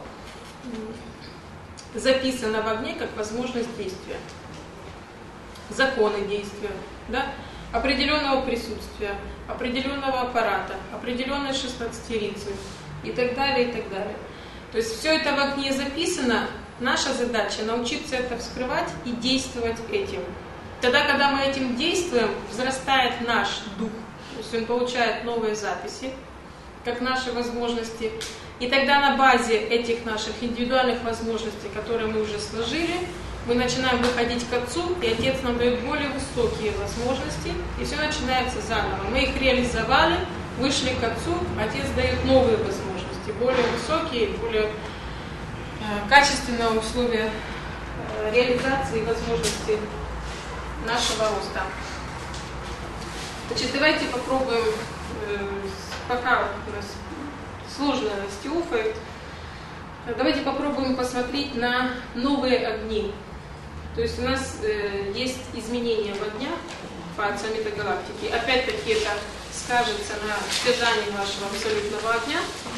A: записано в огне как возможность действия, законы действия, да? Определенного присутствия, определенного аппарата, определенной шестнадцатерицы и так далее, и так далее. То есть все это в огне записано, наша задача научиться это вскрывать и действовать этим. Тогда, когда мы этим действуем, взрастает наш дух, то есть он получает новые записи, как наши возможности. И тогда на базе этих наших индивидуальных возможностей, которые мы уже сложили, мы начинаем выходить к Отцу, и Отец нам дает более высокие возможности, и все начинается заново. Мы их реализовали, вышли к Отцу, Отец дает новые возможности, более высокие, более э, качественные условия э, реализации и возможности нашего роста. Значит, давайте попробуем, э, пока у нас сложно с Теофой, давайте попробуем посмотреть на новые огни. То есть у нас э, есть изменения в огнях по Саммита Галактики. Опять-таки это скажется на стяжании вашего абсолютного огня.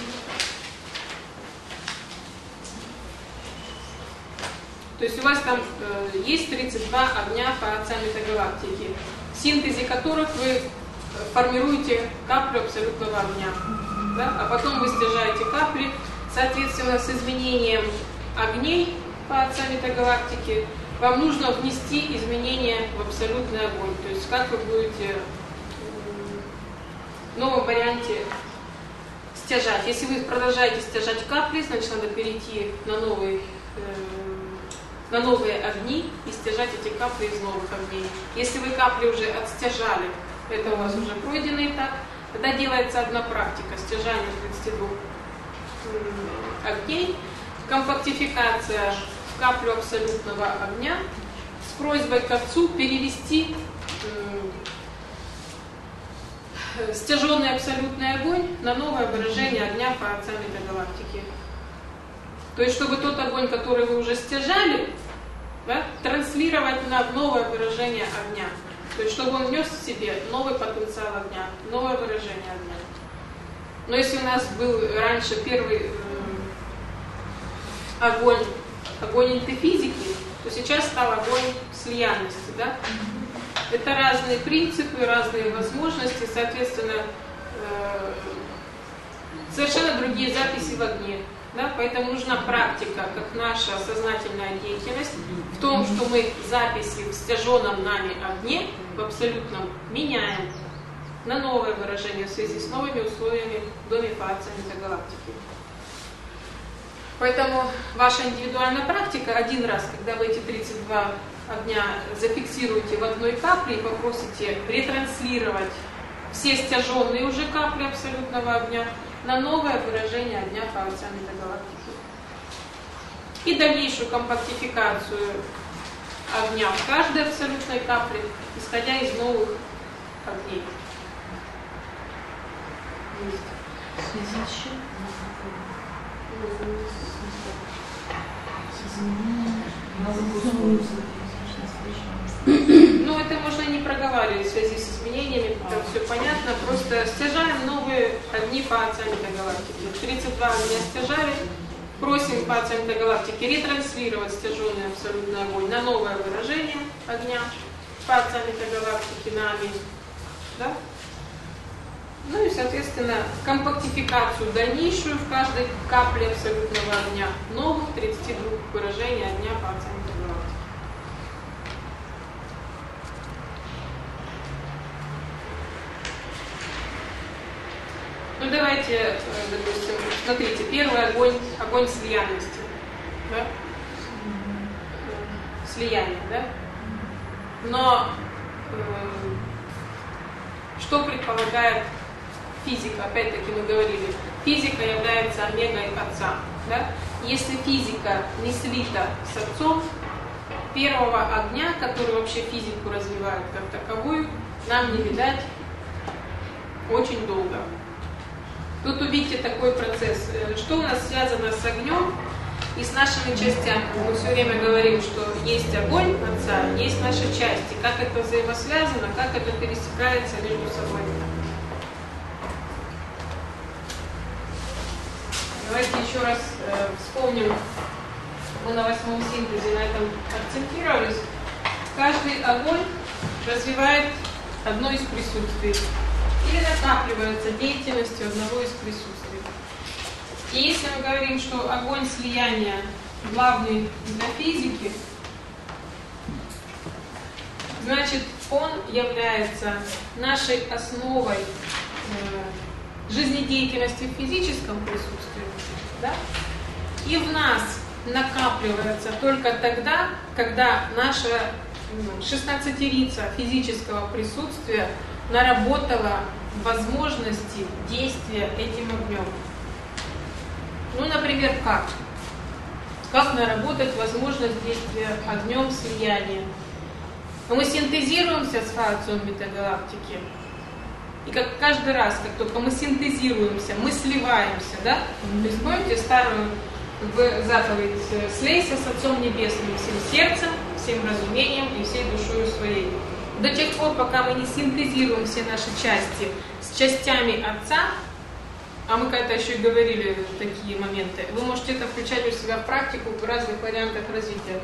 A: То есть у вас там э, есть тридцать два огня по Саммита Галактики, в синтезе которых вы формируете каплю абсолютного огня. Да? А потом вы стяжаете капли, соответственно, с изменением огней по Саммита Галактики вам нужно внести изменения в абсолютный огонь. То есть как вы будете в новом варианте стяжать. Если вы продолжаете стяжать капли, значит надо перейти на, новый, э, на новые огни и стяжать эти капли из новых огней. Если вы капли уже отстяжали, это у вас уже пройденный этап, тогда делается одна практика стяжания тридцати двух огней, компактификация в каплю абсолютного огня с просьбой к Отцу перевести э, стяженный абсолютный огонь на новое выражение огня по Саммита Галактики. То есть, чтобы тот огонь, который вы уже стяжали, да, транслировать на новое выражение огня. То есть, чтобы он нес в себе новый потенциал огня, новое выражение огня. Но если у нас был раньше первый э, огонь, огонь интефизики, то сейчас стал огонь слиянности, да? это разные принципы, разные возможности, соответственно, совершенно другие записи в огне. Да? Поэтому нужна практика, как наша сознательная деятельность, в том, что мы записи в стяженном нами огне в абсолютном меняем на новое выражение в связи с новыми условиями в доме Фаация метагалактики. Поэтому ваша индивидуальная практика один раз, когда вы эти тридцать два огня зафиксируете в одной капле и попросите ретранслировать все стяженные уже капли абсолютного огня на новое выражение огня Фаация метагалактики. И дальнейшую компактификацию огня в каждой абсолютной капле, исходя из новых огней. Ну, это можно не проговаривать в связи с изменениями, там все понятно, просто стяжаем новые огни Фаация метагалактики. тридцать два огня стяжали, просим Фаация метагалактики ретранслировать стяженный абсолютный огонь на новое выражение огня Фаация метагалактики нами. Да? Ну и, соответственно, компактификацию дальнейшую в каждой капле абсолютного огня новых тридцати двух выражений огня Фаация метагалактики. Ну давайте, допустим, смотрите, первый огонь, огонь слиянности, да? Слияние, да? Но э, что предполагает физика? Опять-таки мы говорили, физика является омегой Отца, да? Если физика не слита с Отцом, первого огня, который вообще физику развивает как таковую, нам не видать очень долго. Тут увидите такой процесс. Что у нас связано с огнем и с нашими частями? Мы все время говорим, что есть огонь Отца, есть наши части. Как это взаимосвязано, как это пересекается между собой. Давайте еще раз э, вспомним. Мы на восьмом синтезе на этом акцентировались. Каждый огонь развивает одно из присутствий или накапливается деятельностью одного из присутствий. И если мы говорим, что огонь слияния главный для физики, значит, он является нашей основой э, жизнедеятельности в физическом присутствии. Да? И в нас накапливается только тогда, когда наша шестнадцатерица физического присутствия наработала возможности действия этим огнем. Ну, например, как? Как наработать возможность действия огнем слияния? Мы синтезируемся с Фаацием метагалактики. И как каждый раз, как только мы синтезируемся, мы сливаемся, да? То есть помните старую заповедь: «Слейся с Отцом Небесным всем сердцем, всем разумением и всей душою своей». До тех пор, пока мы не синтезируем все наши части с частями Отца, а мы когда-то еще и говорили такие моменты, вы можете это включать у себя в практику в разных вариантах развития.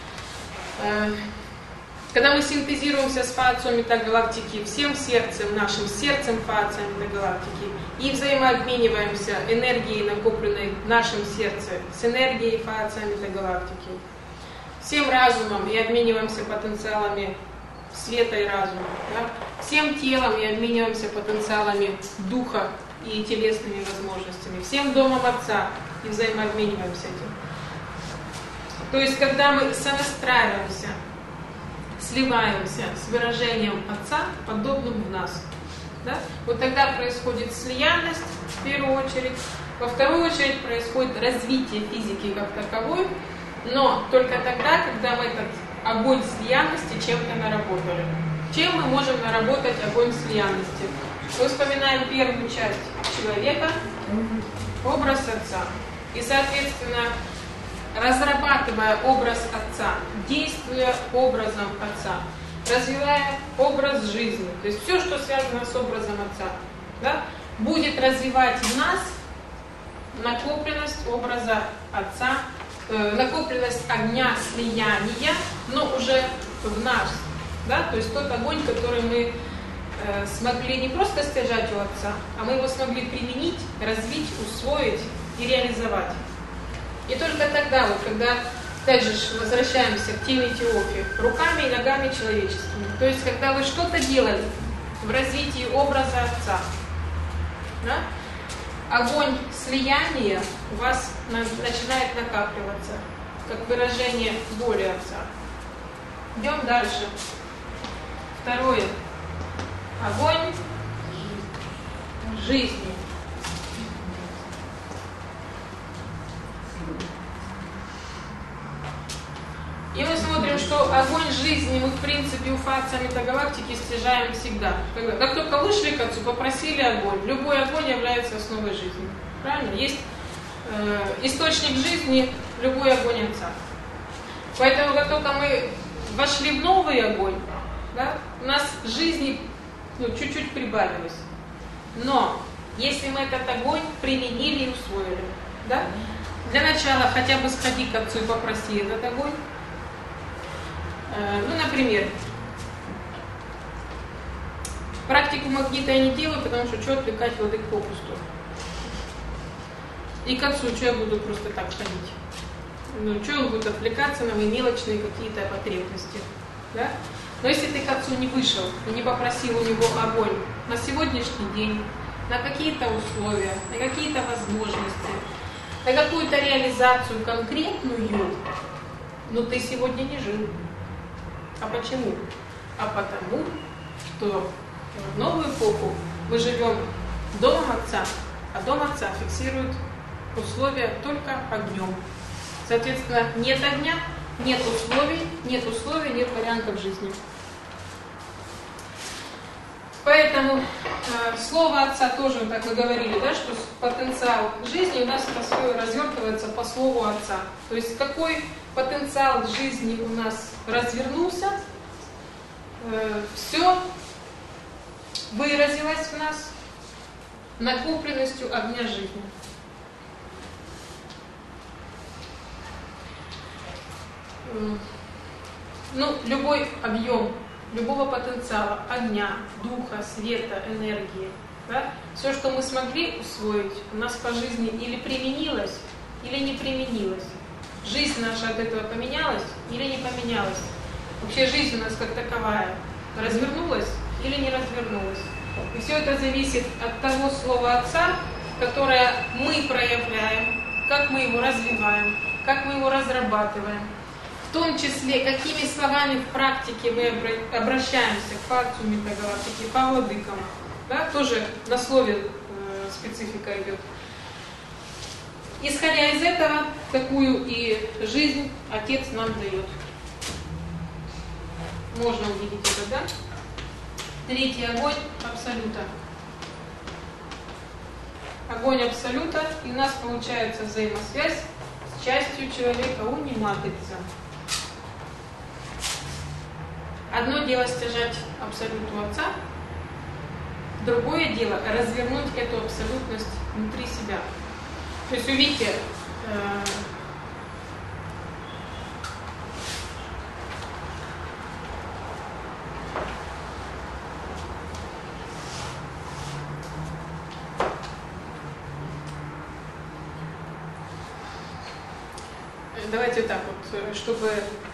A: Когда мы синтезируемся с Фаацием метагалактики всем сердцем, нашим сердцем Фаация метагалактики, и взаимообмениваемся энергией, накопленной в нашем сердце, с энергией Фаация метагалактики, всем разумом и обмениваемся потенциалами света и разума, да? Всем телом и обмениваемся потенциалами духа и телесными возможностями, всем домом Отца и взаимообмениваемся этим. То есть, когда мы сонастраиваемся, сливаемся с выражением Отца, подобным в нас, да? Вот тогда происходит слиянность в первую очередь, во вторую очередь происходит развитие физики как таковой, но только тогда, когда мы этот огонь слиянности чем-то наработали. Чем мы можем наработать огонь слиянности? Мы вспоминаем первую часть человека, образ Отца. И, соответственно, разрабатывая образ Отца, действуя образом Отца, развивая образ жизни, то есть все, что связано с образом Отца, да, будет развивать в нас накопленность образа Отца, накопленность огня слияния, но уже в нас, Да? То есть тот огонь, который мы э, смогли не просто стяжать у Отца, а мы его смогли применить, развить, усвоить и реализовать. И только тогда, вот, когда, опять же, возвращаемся к теме Теофи, руками и ногами человеческими. То есть, когда вы что-то делали в развитии образа Отца, да? Огонь слияния у вас на, начинает накапливаться, как выражение воли Отца. Идем дальше. Второе. Огонь жизни. И мы смотрим, что огонь жизни мы, в принципе, у фация метагалактики стяжаем всегда. Когда, как только вышли к Отцу, попросили огонь. Любой огонь является основой жизни. Правильно? Есть э, источник жизни, любой огонь Отца. Поэтому, как только мы вошли в новый огонь, да, у нас жизни ну, чуть-чуть прибавилось. Но если мы этот огонь применили и усвоили, да, для начала хотя бы сходи к Отцу и попроси этот огонь. Ну, например, практику магнита я не делаю, потому что что отвлекать владык попусту. И к Отцу, что я буду просто так ходить? Ну, что он будет отвлекаться на мои мелочные какие-то потребности? Да? Но если ты к Отцу не вышел и не попросил у него огонь на сегодняшний день, на какие-то условия, на какие-то возможности, на какую-то реализацию конкретную, но ты сегодня не жил. А почему? А потому, что в новую эпоху мы живем домом Отца, а дом Отца фиксирует условия только огнем. Соответственно, нет огня, нет условий, нет условий, нет вариантов жизни. Поэтому э, слово Отца тоже, как мы говорили, да, что потенциал жизни у нас развертывается по слову Отца. То есть какой потенциал жизни у нас развернулся, э, все выразилось в нас накопленностью огня жизни. Ну, любой объем, любого потенциала, огня, духа, света, энергии, да, все, что мы смогли усвоить, у нас по жизни или применилось, или не применилось. Жизнь наша от этого поменялась или не поменялась. Вообще жизнь у нас как таковая развернулась или не развернулась. И все это зависит от того слова Отца, которое мы проявляем, как мы его развиваем, как мы его разрабатываем. В том числе, какими словами в практике мы обращаемся к фацию метагалактики, по владыкам. Да? Тоже на слове э, специфика идет. Исходя из этого, такую и жизнь Отец нам дает. Можно увидеть это, да? Третий огонь Абсолюта. Огонь Абсолюта, и у нас получается взаимосвязь с частью человека униматрица. Одно дело стяжать абсолюту Отца, другое дело развернуть эту абсолютность внутри себя. То есть увидите, э, давайте так вот, чтобы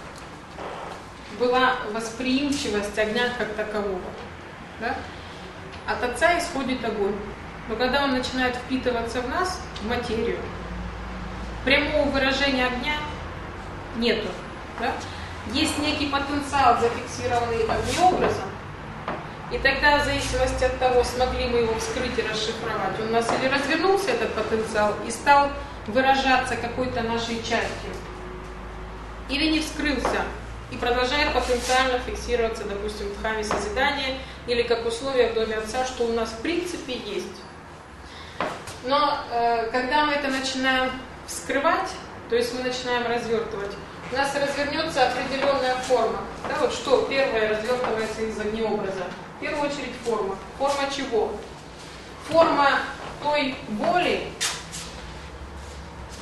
A: была восприимчивость огня как такового. Да? От Отца исходит огонь. Но когда он начинает впитываться в нас, в материю, прямого выражения огня нету. Да? Есть некий потенциал, зафиксированный огнеобразом, и тогда, в зависимости от того, смогли мы его вскрыть и расшифровать, у нас или развернулся этот потенциал и стал выражаться какой-то нашей частью, или не вскрылся и продолжает потенциально фиксироваться, допустим, в дхамме созидания или как условие в доме Отца, что у нас в принципе есть. Но э, когда мы это начинаем вскрывать, то есть мы начинаем развертывать, у нас развернется определенная форма. Да, вот что первое развертывается из огнеобраза? В первую очередь форма. Форма чего? Форма той воли,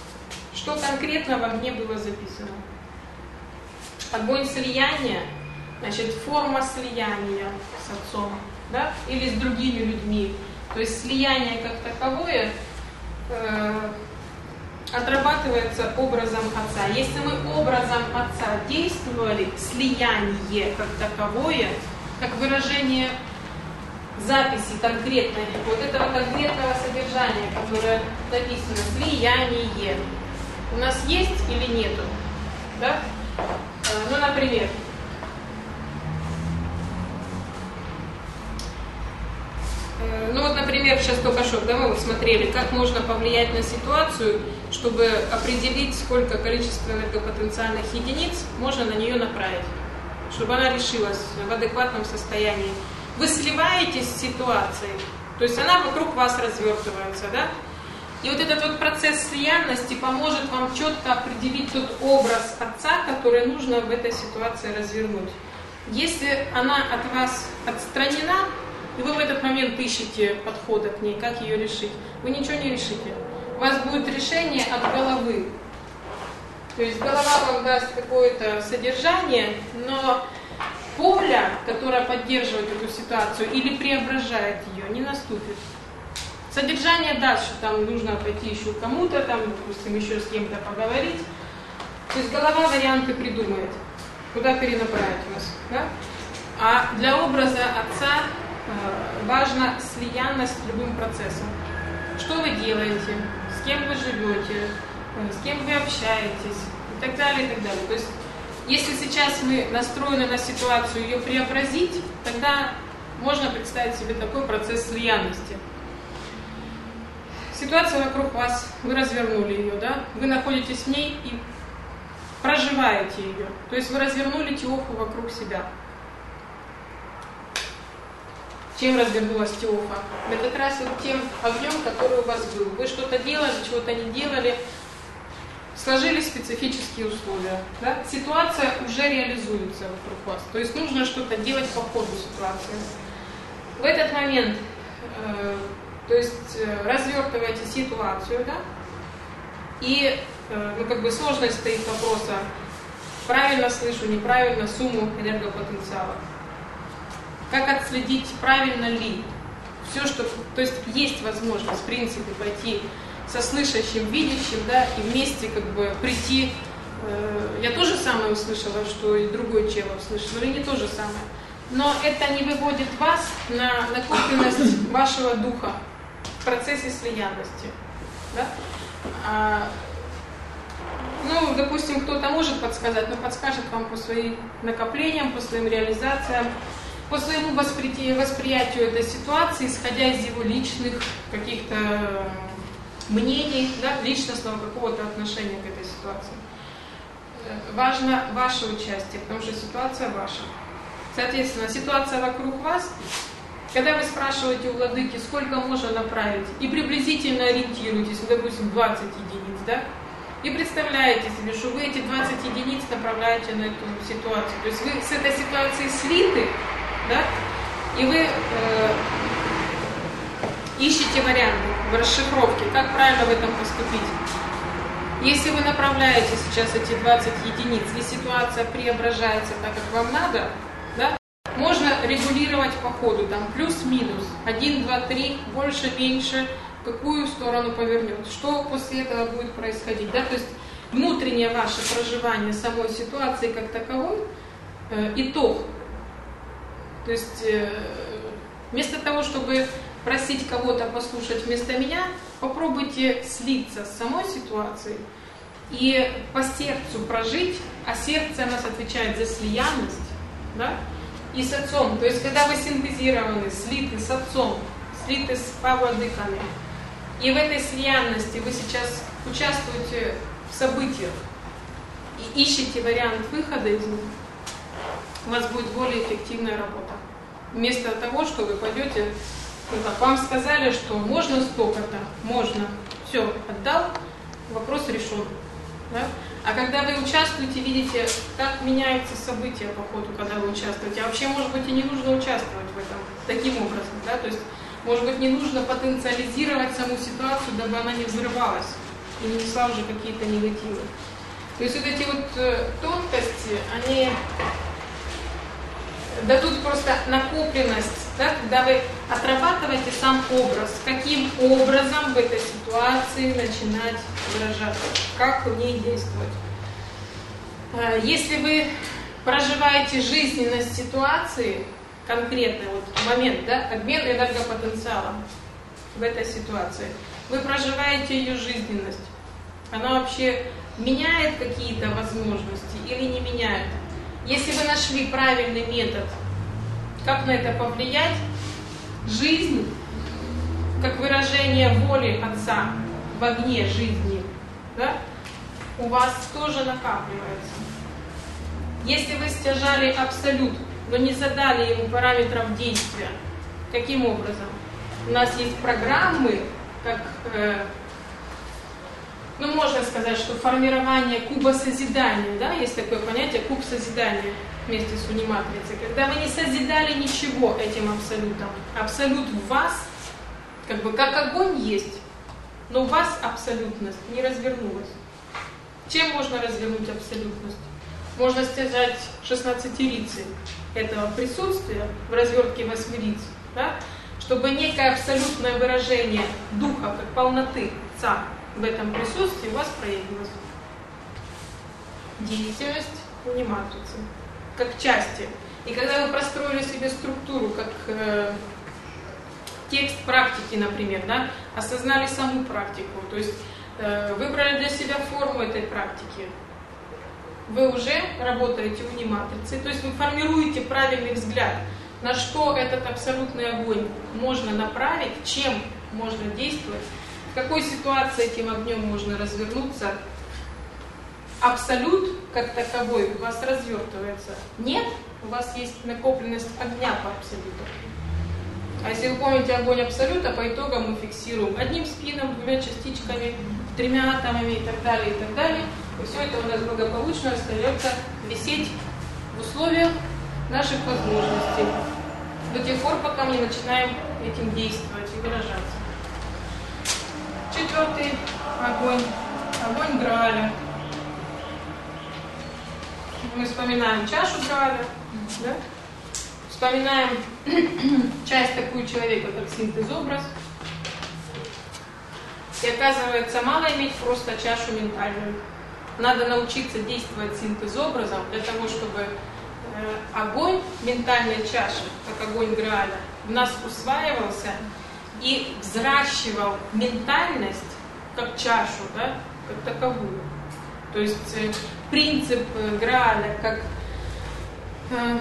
A: что конкретно в огне было записано. Огонь слияния Значит, форма слияния с отцом, да, или с другими людьми. То есть слияние как таковое э, отрабатывается образом отца. Если мы образом отца действовали, слияние как таковое, как выражение записи конкретной, вот этого конкретного содержания, которое написано, слияние, у нас есть или нету? Да? Ну, например, ну вот, например, сейчас только что, да, мы вот смотрели, как можно повлиять на ситуацию, чтобы определить, сколько количество энергопотенциальных единиц можно на нее направить, чтобы она решилась в адекватном состоянии. Вы сливаетесь с ситуацией, то есть она вокруг вас развертывается, да? И вот этот вот процесс слиянности поможет вам четко определить тот образ отца, который нужно в этой ситуации развернуть. Если она от вас отстранена, и вы в этот момент ищете подхода к ней, как ее решить, вы ничего не решите. У вас будет решение от головы. То есть голова вам даст какое-то содержание, но поле, которое поддерживает эту ситуацию или преображает ее, не наступит. Содержание даст, что там нужно пойти еще кому-то, там, допустим, еще с кем-то поговорить. То есть голова варианты придумает, куда перенаправить вас. Да? А для образа отца э, важна слиянность с любым процессом. Что вы делаете, с кем вы живете, э, с кем вы общаетесь и так далее, и так далее. То есть если сейчас мы настроены на ситуацию ее преобразить, тогда можно представить себе такой процесс слиянности. Ситуация вокруг вас, вы развернули ее, да? Вы находитесь в ней и проживаете ее. То есть вы развернули Теофу вокруг себя. Чем развернулась Теофа? В этот раз вот тем огнем, который у вас был. Вы что-то делали, чего-то не делали, сложились специфические условия. Да? Ситуация уже реализуется вокруг вас. То есть нужно что-то делать по ходу ситуации. В этот момент э, то есть э, развертываете ситуацию, да? И э, ну, как бы сложность стоит вопроса, правильно слышу, неправильно сумму энергопотенциала. Как отследить, правильно ли? Все, что, то есть есть возможность, в принципе, пойти со слышащим, видящим, да, и вместе как бы прийти. Э, я тоже самое услышала, что и другой человек услышал, или не то же самое. Но это не выводит вас на накопленность вашего духа в процессе слиянности. Да? А, ну, допустим, кто-то может подсказать, но подскажет вам по своим накоплениям, по своим реализациям, по своему восприятию, восприятию этой ситуации, исходя из его личных каких-то мнений, да, личностного какого-то отношения к этой ситуации. Важно ваше участие, потому что ситуация ваша. Соответственно, ситуация вокруг вас, когда вы спрашиваете у владыки, сколько можно направить, и приблизительно ориентируетесь, допустим, двадцать единиц, да, и представляете себе, что вы эти двадцать единиц направляете на эту ситуацию. То есть вы с этой ситуацией слиты, да, и вы э, ищете варианты в расшифровке, как правильно в этом поступить. Если вы направляете сейчас эти двадцать единиц, и ситуация преображается так, как вам надо, да, можно регулировать по ходу, там плюс-минус, один, два, три, больше, меньше, в какую сторону повернет, что после этого будет происходить. Да? То есть внутреннее ваше проживание самой ситуации как таковой, э, итог. То есть э, вместо того, чтобы просить кого-то послушать вместо меня, попробуйте слиться с самой ситуацией и по сердцу прожить, а сердце у нас отвечает за слиянность, да? И с отцом. То есть когда вы синтезированы, слиты с отцом, слиты с павладыками, и в этой слиянности вы сейчас участвуете в событиях и ищете вариант выхода из них, у вас будет более эффективная работа. Вместо того, что вы пойдете, ну, как вам сказали, что можно столько-то, можно, все, отдал, вопрос решен. Да? А когда вы участвуете, видите, как меняются события по ходу, когда вы участвуете. А вообще, может быть, и не нужно участвовать в этом таким образом. Да? То есть, может быть, не нужно потенциализировать саму ситуацию, дабы она не взрывалась и не несла уже какие-то негативы. То есть вот эти вот э, тонкости, они Да тут просто накопленность, да, когда вы отрабатываете сам образ, каким образом в этой ситуации начинать выражаться, как в ней действовать. Если вы проживаете жизненность ситуации, конкретный вот момент, да, обмен энергопотенциалом в этой ситуации, вы проживаете ее жизненность, она вообще меняет какие-то возможности или не меняет? Если вы нашли правильный метод, как на это повлиять, жизнь, как выражение воли Отца в огне жизни, да, у вас тоже накапливается. Если вы стяжали абсолют, но не задали ему параметров действия, каким образом? У нас есть программы, как, э, ну можно сказать, что формирование куба созидания, да, есть такое понятие куб созидания вместе с униматрицей, когда вы не созидали ничего этим абсолютом. Абсолют в вас, как бы как огонь есть, но у вас абсолютность не развернулась. Чем можно развернуть абсолютность? Можно стяжать шестнадцатерицы этого присутствия в развертке восьмериц, да, чтобы некое абсолютное выражение духа, как полноты Отца в этом присутствии у вас проявилось. Деятельность униматрицы, как части. И когда вы простроили себе структуру, как э, текст практики, например, да, осознали саму практику, то есть э, выбрали для себя форму этой практики, вы уже работаете униматрицей, то есть вы формируете правильный взгляд, на что этот абсолютный огонь можно направить, чем можно действовать, в какой ситуации этим огнем можно развернуться. Абсолют, как таковой, у вас развертывается. Нет, у вас есть накопленность огня по абсолюту. А если вы помните огонь абсолюта, по итогам мы фиксируем одним спином, двумя частичками, тремя атомами и так далее, и так далее. И все это у нас благополучно остается висеть в условиях наших возможностей. До тех пор, пока мы не начинаем этим действовать и выражаться. Четвертый огонь. Огонь Грааля. Мы вспоминаем чашу Грааля, да? Вспоминаем часть такую человека, как синтез-образ. И оказывается, мало иметь просто чашу ментальную. Надо научиться действовать синтез-образом для того, чтобы э, огонь ментальной чаши, как огонь Грааля, в нас усваивался и взращивал ментальность, как чашу, да, как таковую. То есть э, принцип э, Грааля, как э,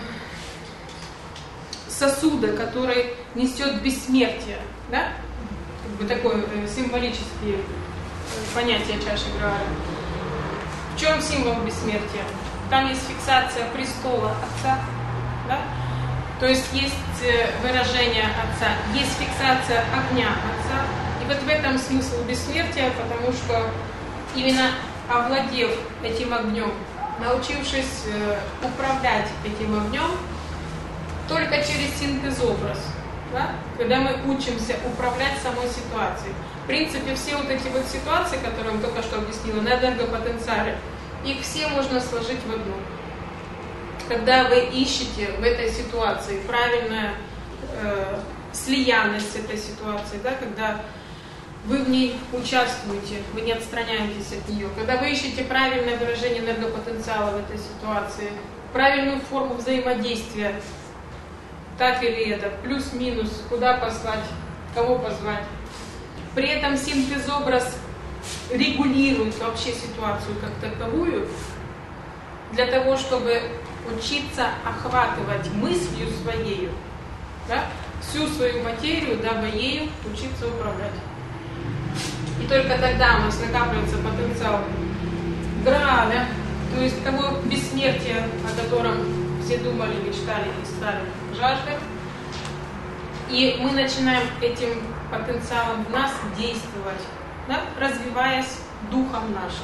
A: сосуда, который несет бессмертие, да? Как бы такое э, символическое э, понятие чаши Грааля. В чем символ бессмертия? Там есть фиксация престола Отца, да? То есть есть э, выражение Отца, есть фиксация огня Отца. И вот в этом смысл бессмертия, потому что именно овладев этим огнем, научившись э, управлять этим огнем, только через синтез-образ, да? Когда мы учимся управлять самой ситуацией. В принципе, все вот эти вот ситуации, которые я вам только что объяснила, на энергопотенциале, их все можно сложить в одну. Когда вы ищете в этой ситуации правильную э, слиянность с этой ситуацией, да? Когда вы в ней участвуете, вы не отстраняетесь от нее. Когда вы ищете правильное выражение энергопотенциала в этой ситуации, правильную форму взаимодействия, так или это, плюс-минус, куда послать, кого позвать. При этом синтез-образ регулирует вообще ситуацию как таковую, для того, чтобы учиться охватывать мыслью своею, да, всю свою материю, дабы ею учиться управлять. И только тогда у нас накапливается потенциал Грааля, то есть того бессмертия, о котором все думали, мечтали и стали жаждать. И мы начинаем этим потенциалом в нас действовать, да, развиваясь духом нашим.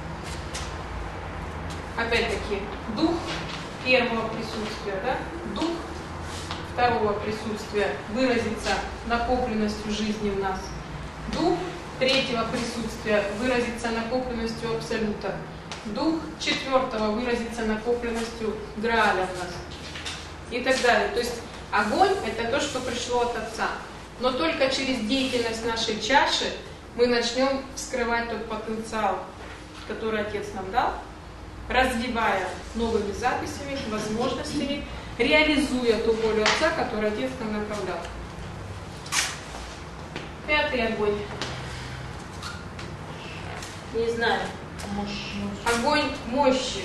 A: Опять-таки, дух первого присутствия, да, дух второго присутствия выразится накопленностью жизни в нас. Дух третьего присутствия выразится накопленностью Абсолюта. Дух четвертого выразится накопленностью Грааля в нас. и так далее. То есть огонь – это то, что пришло от Отца. Но только через деятельность нашей чаши мы начнем вскрывать тот потенциал, который Отец нам дал, развивая новыми записями, возможностями, реализуя ту волю Отца, которую Отец нам направлял. Пятый огонь. Не знаю. Огонь мощи.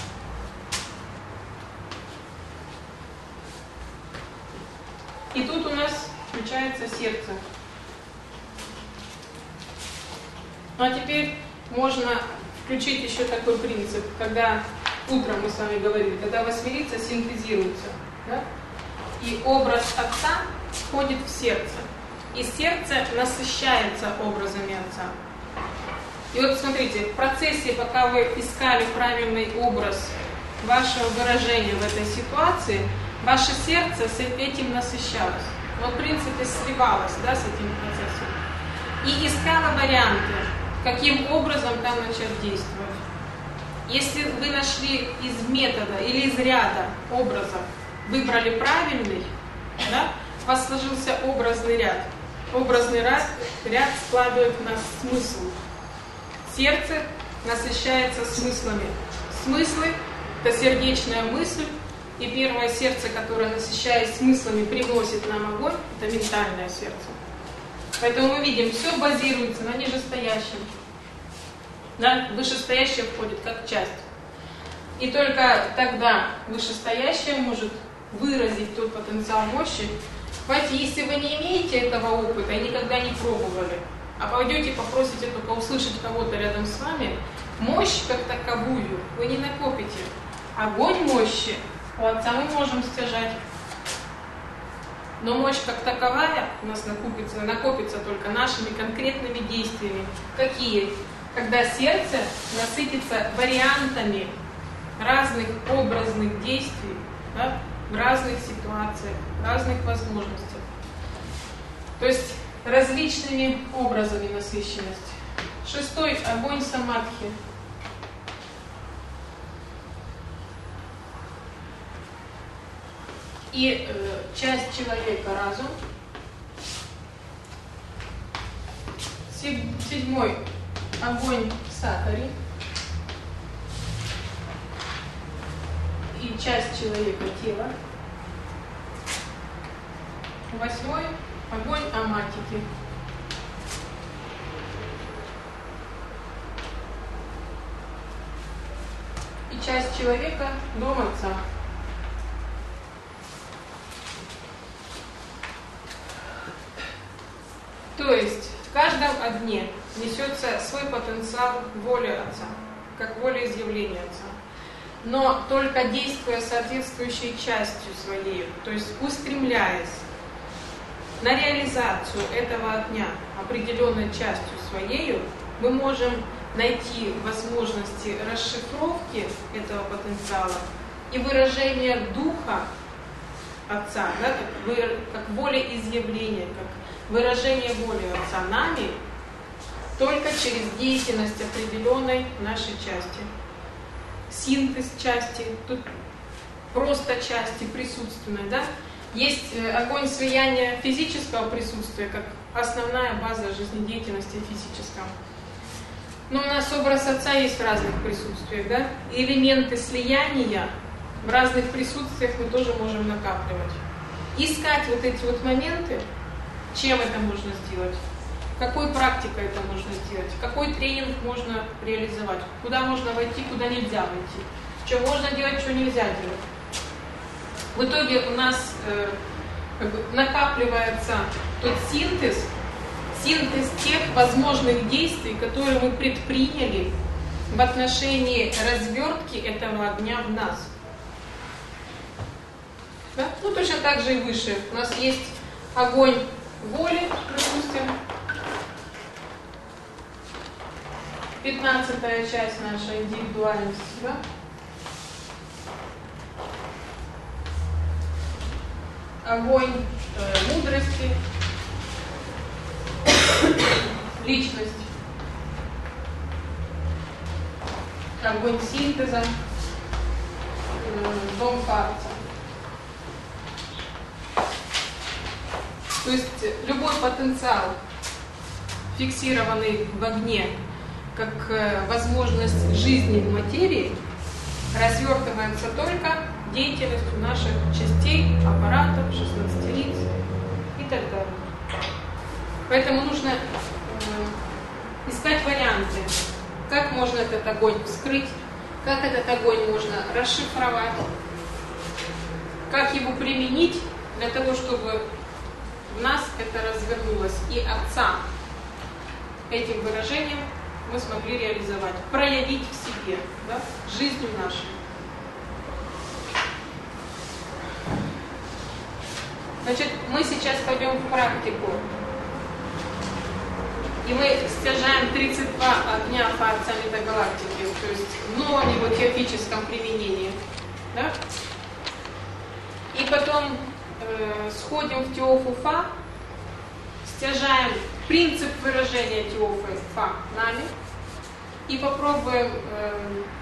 A: И тут у нас включается сердце. Ну а теперь можно включить еще такой принцип, когда утром мы с вами говорили, когда восьмерица синтезируется, да? И образ Отца входит в сердце. И сердце насыщается образами Отца. И вот смотрите, в процессе, пока вы искали правильный образ вашего выражения в этой ситуации, ваше сердце с этим насыщалось. Но, в принципе, сливалось, да, с этим процессом. И искало варианты, каким образом там начать действовать. Если вы нашли из метода или из ряда образов, выбрали правильный, да, у вас сложился образный ряд. Образный ряд, ряд складывает в нас смысл. Сердце насыщается смыслами. Смыслы – это сердечная мысль. И первое сердце, которое, насыщаясь смыслами, приносит нам огонь, это ментальное сердце. Поэтому мы видим, все базируется на нижестоящем. Да? Вышестоящее входит как часть. И только тогда вышестоящее может выразить тот потенциал мощи. Понимаете, если вы не имеете этого опыта и никогда не пробовали, а пойдете попросите только услышать кого-то рядом с вами, мощь как таковую вы не накопите. Огонь мощи у Отца мы можем стяжать. Но мощь как таковая у нас накопится, накопится только нашими конкретными действиями. Какие? Когда сердце насытится вариантами разных образных действий, да, в разных ситуациях, в разных возможностях. То есть различными образами насыщенности. Шестой – огонь самадхи. И э, часть человека – разум. Седьмой – огонь сакари. И часть человека – тело. Восьмой – огонь аматики. И часть человека – дом Отца. То есть в каждом огне несется свой потенциал воли Отца, как волеизъявления Отца. Но только действуя соответствующей частью своей, то есть устремляясь на реализацию этого огня определенной частью своей, мы можем найти возможности расшифровки этого потенциала и выражения духа Отца, да, как, вы, как волеизъявление, как выражение воли Отца нами только через деятельность определенной нашей части. Синтез части, тут просто части присутственной, да? Есть огонь слияния физического присутствия, как основная база жизнедеятельности физического. Но у нас образ Отца есть в разных присутствиях, да? Элементы слияния в разных присутствиях мы тоже можем накапливать. Искать вот эти вот моменты, чем это можно сделать, какой практикой это можно сделать, какой тренинг можно реализовать, куда можно войти, куда нельзя войти, что можно делать, что нельзя делать. В итоге у нас э, как бы накапливается тот синтез, синтез тех возможных действий, которые мы предприняли в отношении развертки этого огня в нас. Да? Ну, точно так же и выше. У нас есть огонь воли, допустим, пятнадцатая часть нашей индивидуальности, да? Огонь э, мудрости, личность, огонь синтеза, э, дом Харца. То есть любой потенциал, фиксированный в огне, как возможность жизни в материи, развертывается только деятельностью наших частей, аппаратов, шестнадцатилиц и так далее. Поэтому нужно э, искать варианты, как можно этот огонь вскрыть, как этот огонь можно расшифровать, как его применить для того, чтобы в нас это развернулось. И Отца этим выражением мы смогли реализовать, проявить в себе, да, жизнью нашей. Значит, мы сейчас пойдем в практику. И мы стяжаем тридцать два огня Отца метагалактики, то есть в новом его теоретическом применении. Да? И потом э, сходим в Теофу-Фа, стяжаем принцип выражения Теофу-Фа нами и попробуем э,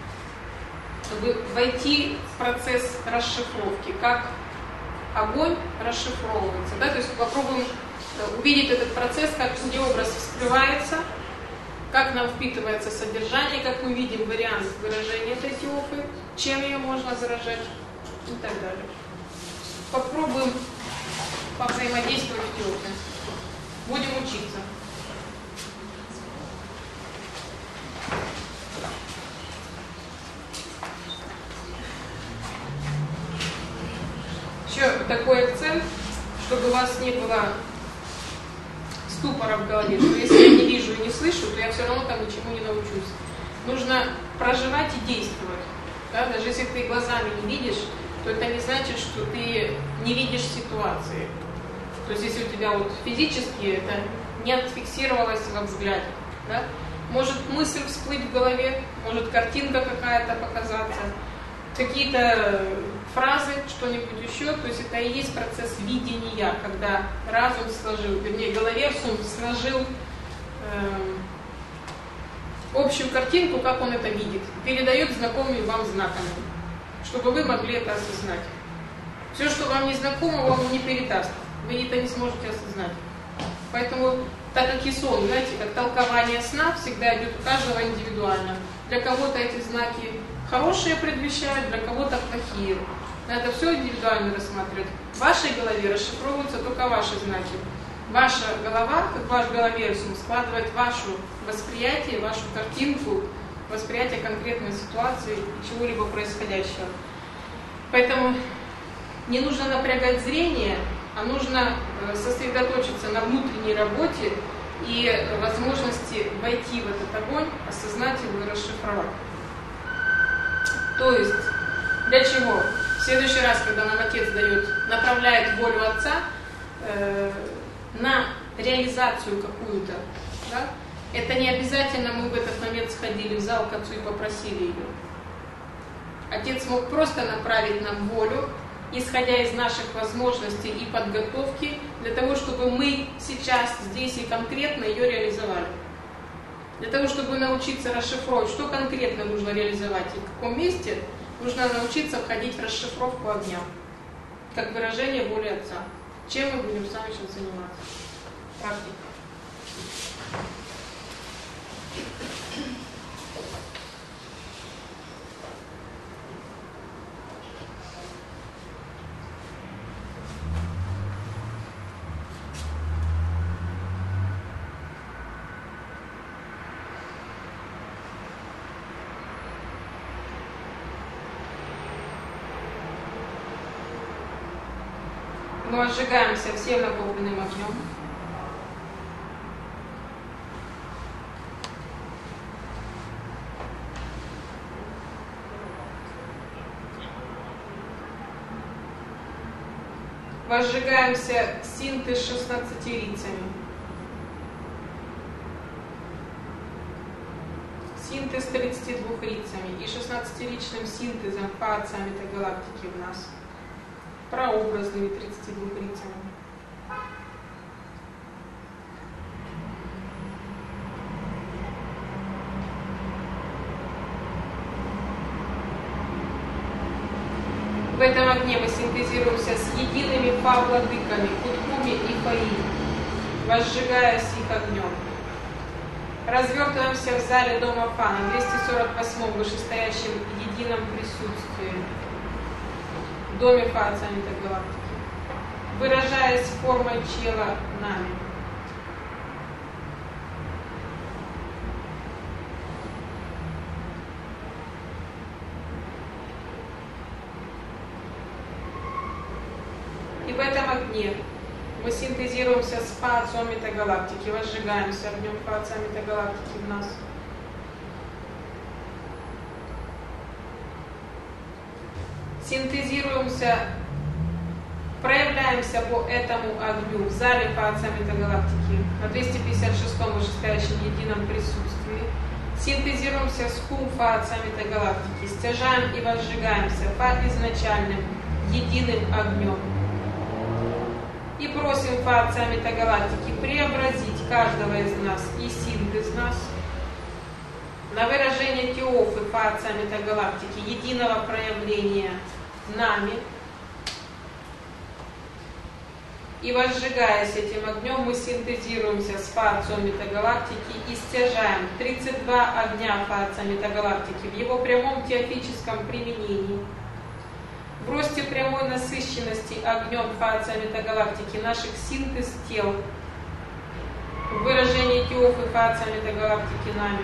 A: войти в процесс расшифровки, как огонь расшифровывается. Да? То есть попробуем увидеть этот процесс, как образ вскрывается, как нам впитывается содержание, как мы видим вариант выражения этой теофы, чем ее можно заражать и так далее. Попробуем повзаимодействовать в теофе. Будем учиться. Еще такой акцент, чтобы у вас не было ступора в голове, что если я не вижу и не слышу, то я все равно там ничему не научусь. Нужно проживать и действовать. Да? Даже если ты глазами не видишь, то это не значит, что ты не видишь ситуации. То есть если у тебя вот физически это не отфиксировалось во взгляде, да? Может мысль всплыть в голове, может картинка какая-то показаться, какие-то фразы, что-нибудь еще, то есть это и есть процесс видения, когда разум сложил, вернее, головерсум сложил э, общую картинку, как он это видит, передает знакомыми вам знаками, чтобы вы могли это осознать. Все, что вам не знакомо, вам не передаст, вы это не сможете осознать. Поэтому, так как и сон, знаете, как толкование сна всегда идет у каждого индивидуально. Для кого-то эти знаки хорошие предвещают, для кого-то плохие. Надо все индивидуально рассматривать. В вашей голове расшифровываются только ваши знаки. Ваша голова, как ваш головерсум, складывает ваше восприятие, вашу картинку, восприятие конкретной ситуации и чего-либо происходящего. Поэтому не нужно напрягать зрение, а нужно сосредоточиться на внутренней работе и возможности войти в этот огонь, осознать его и расшифровать. То есть, для чего? В следующий раз, когда нам Отец дает, направляет волю Отца э, на реализацию какую-то, да? Это не обязательно мы в этот момент сходили в зал к Отцу и попросили ее. Отец мог просто направить нам волю, исходя из наших возможностей и подготовки, для того, чтобы мы сейчас, здесь и конкретно ее реализовали. Для того, чтобы научиться расшифровать, что конкретно нужно реализовать и в каком месте, нужно научиться входить в расшифровку огня, как выражение воли Отца. Чем мы будем сами сейчас заниматься? Практика. Мы сжигаемся всем накопленным огнем. Возжигаемся синты с шестнадцатирицами. Синты с тридцатидвухрицами и шестнадцатиричным синтезом по Отца метагалактики в нас. Прообразными тридцатидвухрицами. В этом огне мы синтезируем синтезируемся с едиными Фа-владыками, Куткуми и Фаи, возжигаясь их огнем. Развертываемся в зале дома Фа на двести сорок восьмом вышестоящем едином присутствии, в доме Фа Ацамита Галактики, выражаясь формой чела нами. И в этом огне мы синтезируемся с Фа Ацамита Галактики, возжигаемся огнем Фа Ацамита Галактики в нас. Синтезируемся, проявляемся по этому огню в зале Фа Ацамита Галактики на двести пятьдесят шестом вышестоящем едином присутствии. Синтезируемся с Хум Фа Ацамита Галактики, стяжаем и возжигаемся Фа изначальным единым огнем. И просим Фа Ацамита Галактики преобразить каждого из нас и синтез нас на выражение Теофы Фа Ацамита Галактики, единого проявления нами. И возжигаясь этим огнем, мы синтезируемся с Фа Ацамита Галактики и стяжаем тридцать два огня Фа Ацамита Галактики в его прямом теофическом применении. В росте прямой насыщенности огнем Фа Ацамита Галактики наших синтез тел, в выражении Теофы Фа Ацамита Галактики нами.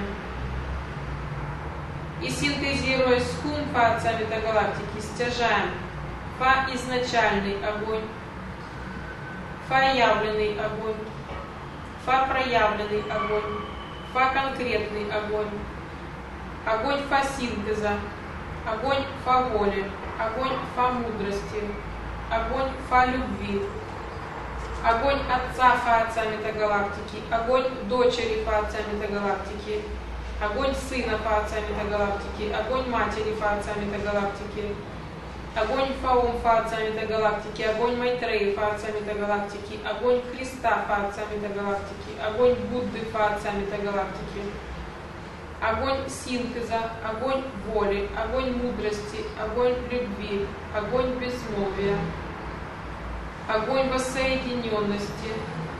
A: И синтезируясь с Хум Фа Ацамита Галактики, стяжаем Фа изначальный огонь, Фа явленный огонь, Фа проявленный огонь, Фа конкретный огонь, огонь Фа синтеза, огонь Фа воли, огонь Фа мудрости, огонь Фа любви, огонь Отца Фа Ацамита Галактики, огонь Дочери Фа Ацамита Галактики, огонь Сына Фа Ацамита Галактики, огонь Матери Фа Ацамита Галактики, огонь Фаум Фа Ацамита Галактики, огонь Майтреи Фа Ацамита Галактики, огонь Христа Фа Ацамита Галактики, огонь Будды Фа Ацамита Галактики, огонь синтеза, огонь воли, огонь мудрости, огонь любви, огонь безмолвия, огонь воссоединенности,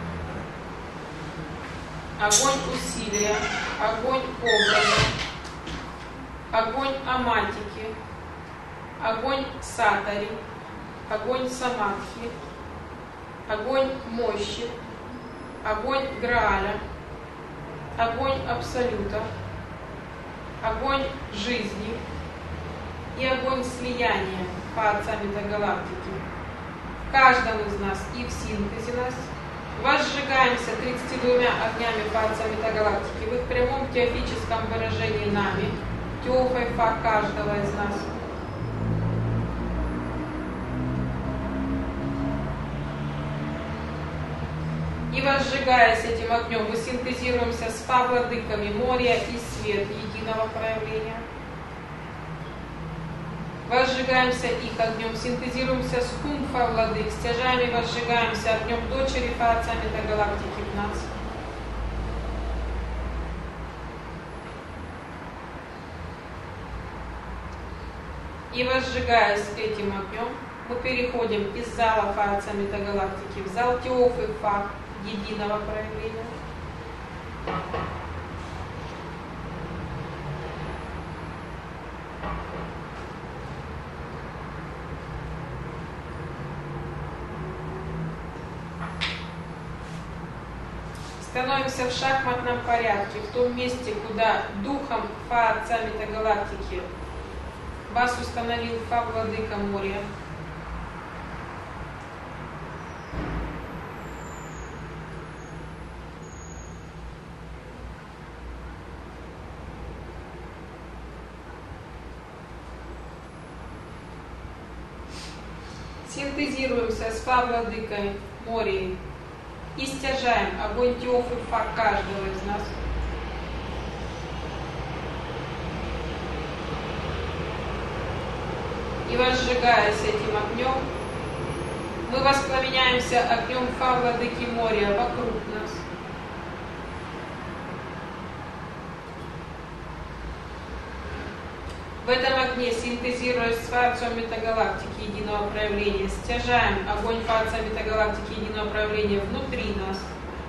A: огонь усилия, огонь образа, огонь аматики, огонь сатари, огонь самадхи, огонь мощи, огонь Грааля, огонь Абсолюта, огонь жизни и огонь слияния Фа Ацамита Галактики. В каждом из нас и в синтезе нас возжигаемся тридцатью двумя огнями Фа Ацамита Галактики в их прямом теофическом выражении нами, Теофой Фа каждого из нас. И возжигаясь этим огнем, мы синтезируемся с Фа-владыками моря и свет единого проявления. Возжигаемся их огнем, синтезируемся с Хум Фа-владык, стяжаем и возжигаемся огнем Дочери Фа Ацамита Галактики в нас. И возжигаясь этим огнем, мы переходим из зала Фа Ацамита Галактики в зал Теофы Фа единого проявления. Становимся в шахматном порядке, в том месте, куда духом Фа Ацамита Галактики вас установил Фа-владыка моря. Синтезируемся с Фа-владыкой моря и стяжаем огонь Теофы Фа каждого из нас. И возжигаясь этим огнем, мы воспламеняемся огнем Фа-владыки моря вокруг нас. В этом огне, синтезируясь с фацией метагалактики единого проявления, стяжаем огонь фации метагалактики единого проявления внутри нас.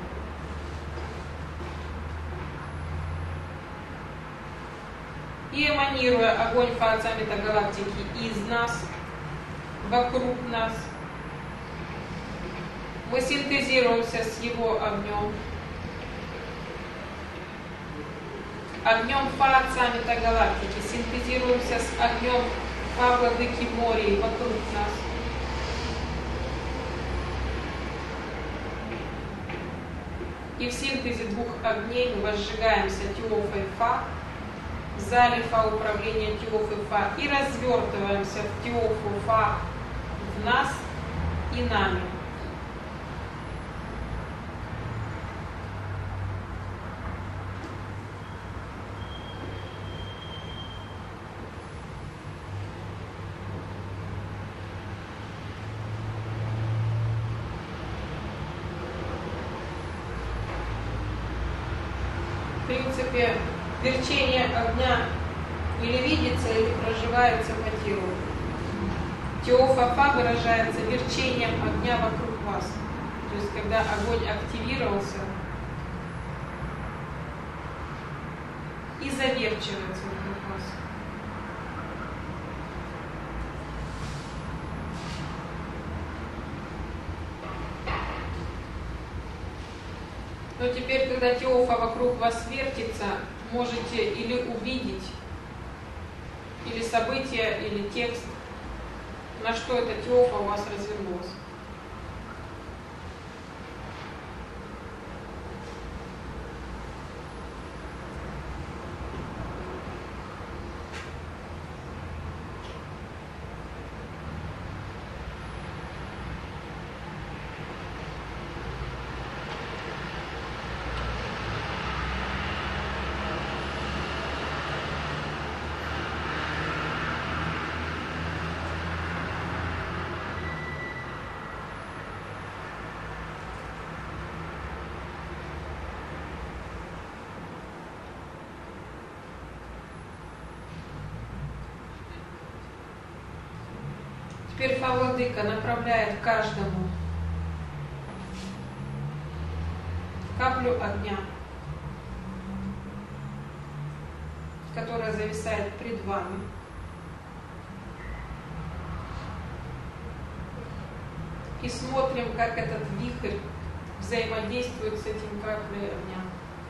A: И эманируя огонь фации метагалактики из нас, вокруг нас, мы синтезируемся с его огнем. Огнем фации метагалактики синтезируемся с огнем во владыки моря вокруг нас. И в синтезе двух огней мы возжигаемся Теофа и Фа, в зале Фа управления Теофа и Фа, и развертываемся в Теофу Фа в нас и нами. В принципе, верчение огня или видится, или проживается по телу. Теофа Фа выражается верчением огня вокруг вас. То есть, когда огонь активировался и заверчивается вокруг вас. Но теперь, когда Теофа вокруг вас вертится, можете или увидеть, или событие, или текст, на что эта Теофа у вас развернулась. Теперь Фа Владыка направляет каждому каплю огня, которая зависает пред вами. И смотрим, как этот вихрь взаимодействует с этим каплей огня.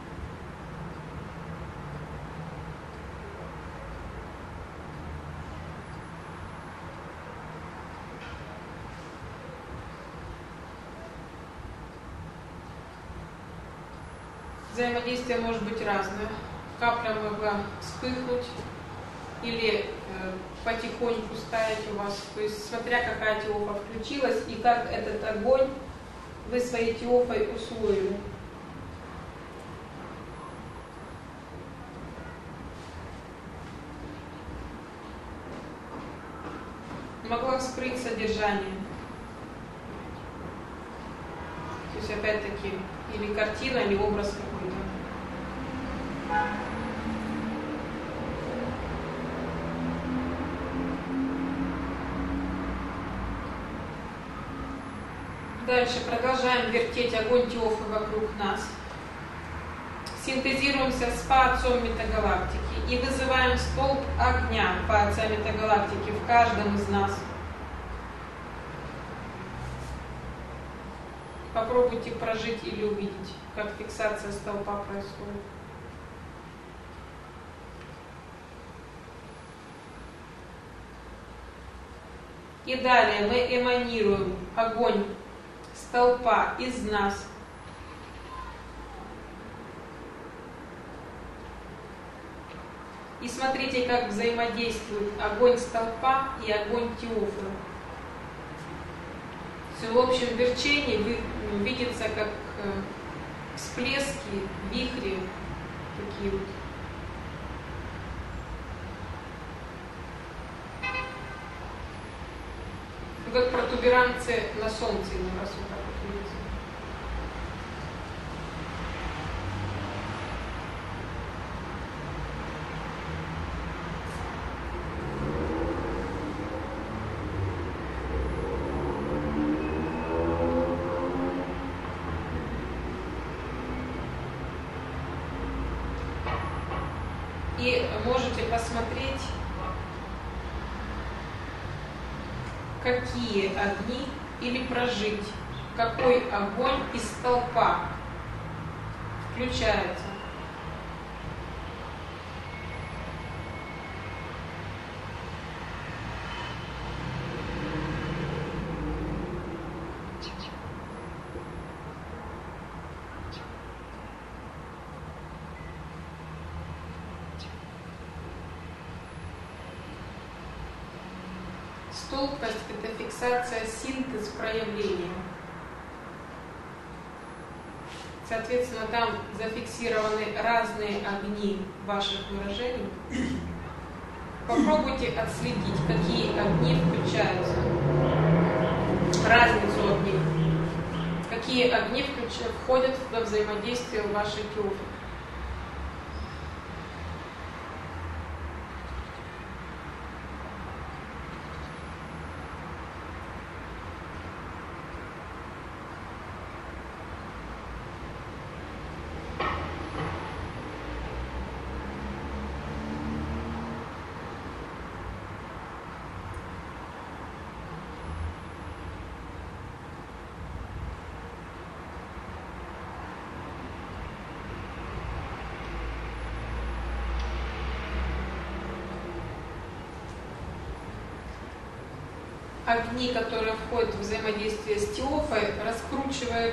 A: Взаимодействие может быть разное. Капля могла вспыхнуть или э, потихоньку стоять у вас. То есть смотря какая Теофа включилась и как этот огонь вы своей Теофой усвоили. Могла вскрыть содержание. То есть опять-таки или картина, или образ какой-то. Дальше продолжаем вертеть огонь Теофы вокруг нас. Синтезируемся с Фа-Отцом метагалактики и вызываем столб огня Фа-Отца метагалактики в каждом из нас. Попробуйте прожить или увидеть, как фиксация столпа происходит. И далее мы эманируем огонь столпа из нас. И смотрите, как взаимодействует огонь столпа и огонь Теофы. Все в общем верчении видится как всплески, вихри, такие вот. Как протуберанцы на солнце иной раз вот так вот видится. можете посмотреть, какие огни, или прожить, какой огонь из столпа включается. Столпность – это фиксация, синтез, проявления. Соответственно, там зафиксированы разные огни ваших выражений. Попробуйте отследить, какие огни включаются. Разницу огней. Какие огни входят во взаимодействие в вашей тёфы. Огни, которые входят в взаимодействие с теофой, раскручивают,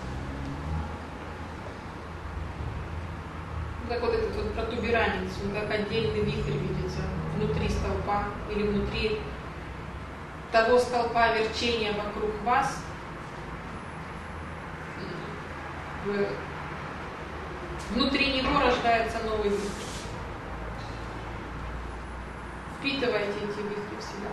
A: как вот этот вот протуберанец, он как отдельный вихрь видится внутри столпа или внутри того столпа верчения вокруг вас. Внутри него рождается новый вихрь. Впитывайте эти вихри в себя.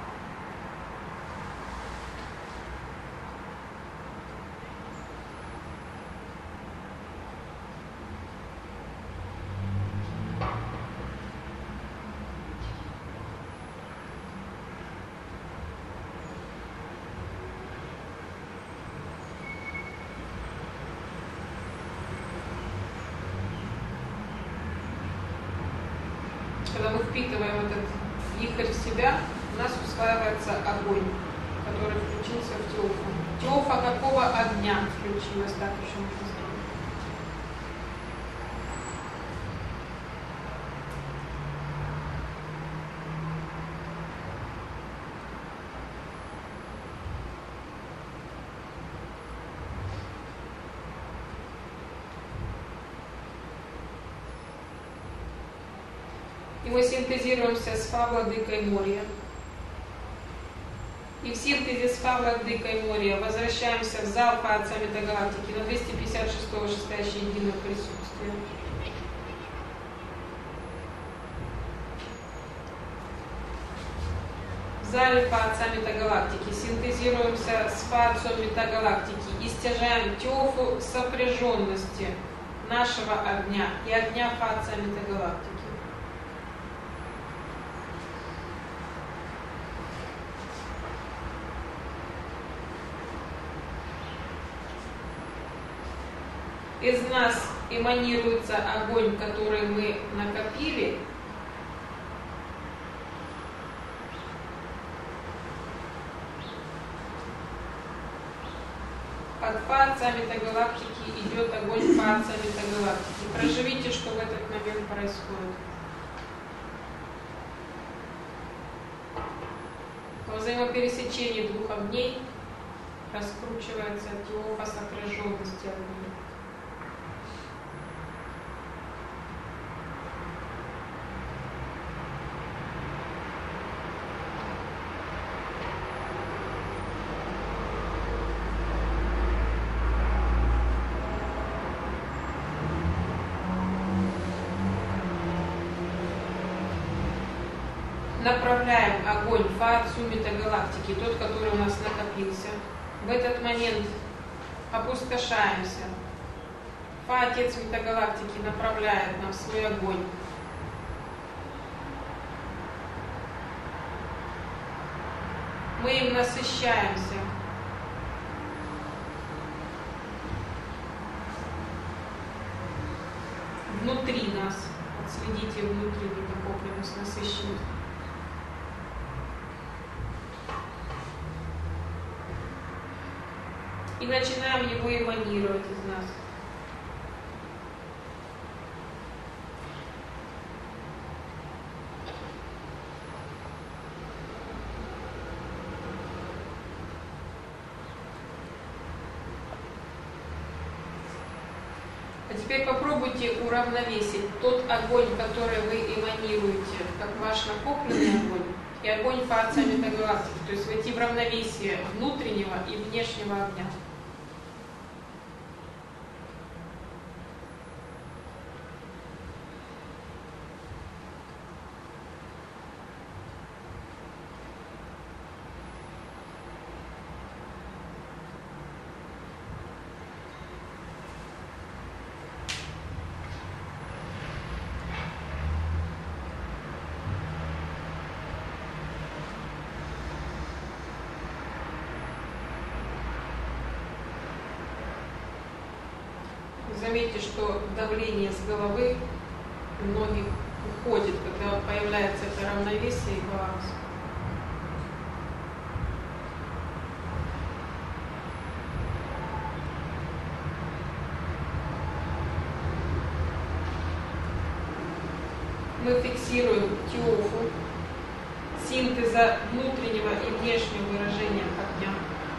A: Когда мы впитываем этот вихрь в себя, у нас усваивается огонь, который включился в теофу. Теофа какого огня включилась, так еще можно сказать. И мы синтезируемся с Фа-владыкой моря. И в синтезе с Фа-владыкой моря возвращаемся в зал Фа-Отца Метагалактики на двести пятьдесят шестое шестящее единое присутствие. В зале Фа-Отца Метагалактики синтезируемся с Фа-Отцом Метагалактики и стяжаем теофу сопряженности нашего огня и огня Фа-Отца Метагалактики. Из нас эманируется огонь, который мы накопили. От Фа-Отца Метагалактики идет огонь Фа-Отца Метагалактики. Проживите, что в этот момент происходит. Во взаимопересечении двух огней раскручивается теофа сопряженности огней. Направляем огонь Фа-Отцу Метагалактики, тот, который у нас накопился. В этот момент опустошаемся. Фа-Отец Метагалактики направляет нам свой огонь. Мы им насыщаемся. Внутри нас, от Следите внутреннюю накопленность, насыщенность. И начинаем его эманировать из нас. А теперь попробуйте уравновесить тот огонь, который вы эманируете, как ваш накопленный огонь, и огонь Фаатса метагалактики, то есть войти в равновесие внутреннего и внешнего огня. Заметьте, что давление с головы у многих уходит, когда появляется это равновесие и баланс. Мы фиксируем тиофу, синтеза внутреннего и внешнего выражения огня.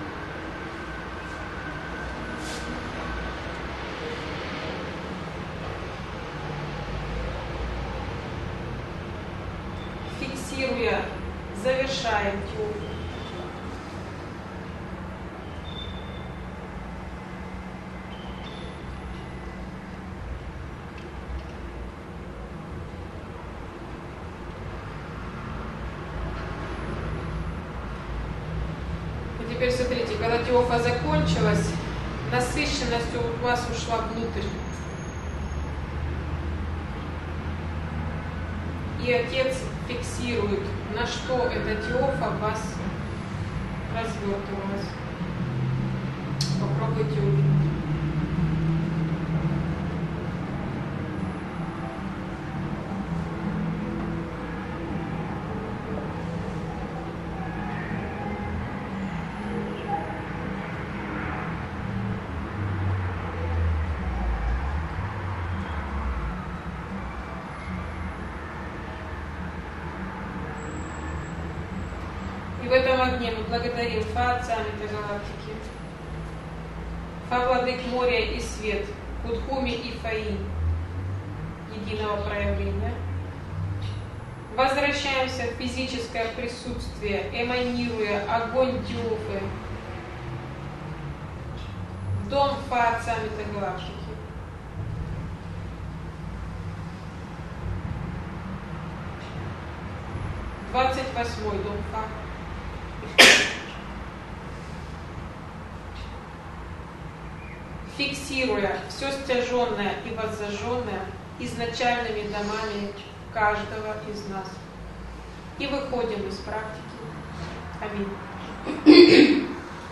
A: Фиксируя, завершаем тиофу. И теперь смотрите, когда тиофа закончилась, насыщенность у вас ушла внутрь. И Отец фиксирует, на что эта тиофа вас развертывалась. Попробуйте увидеть. И в этом огне мы благодарим Фа-Отца метагалактики, Фа-Владык моря и свет, Кудхуми и Фаи, единого проявления. Возвращаемся в физическое присутствие, эманируя огонь тиофы в дом Фа-Отца метагалактики. двадцать восьмой дом Фа. Фиксируя все стяженное и воззаженное изначальными домами каждого из нас. И выходим из практики. Аминь.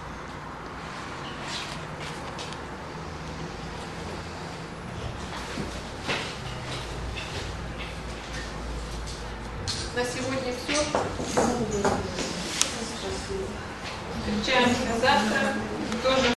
A: На сегодня все. Встречаемся завтра. Тоже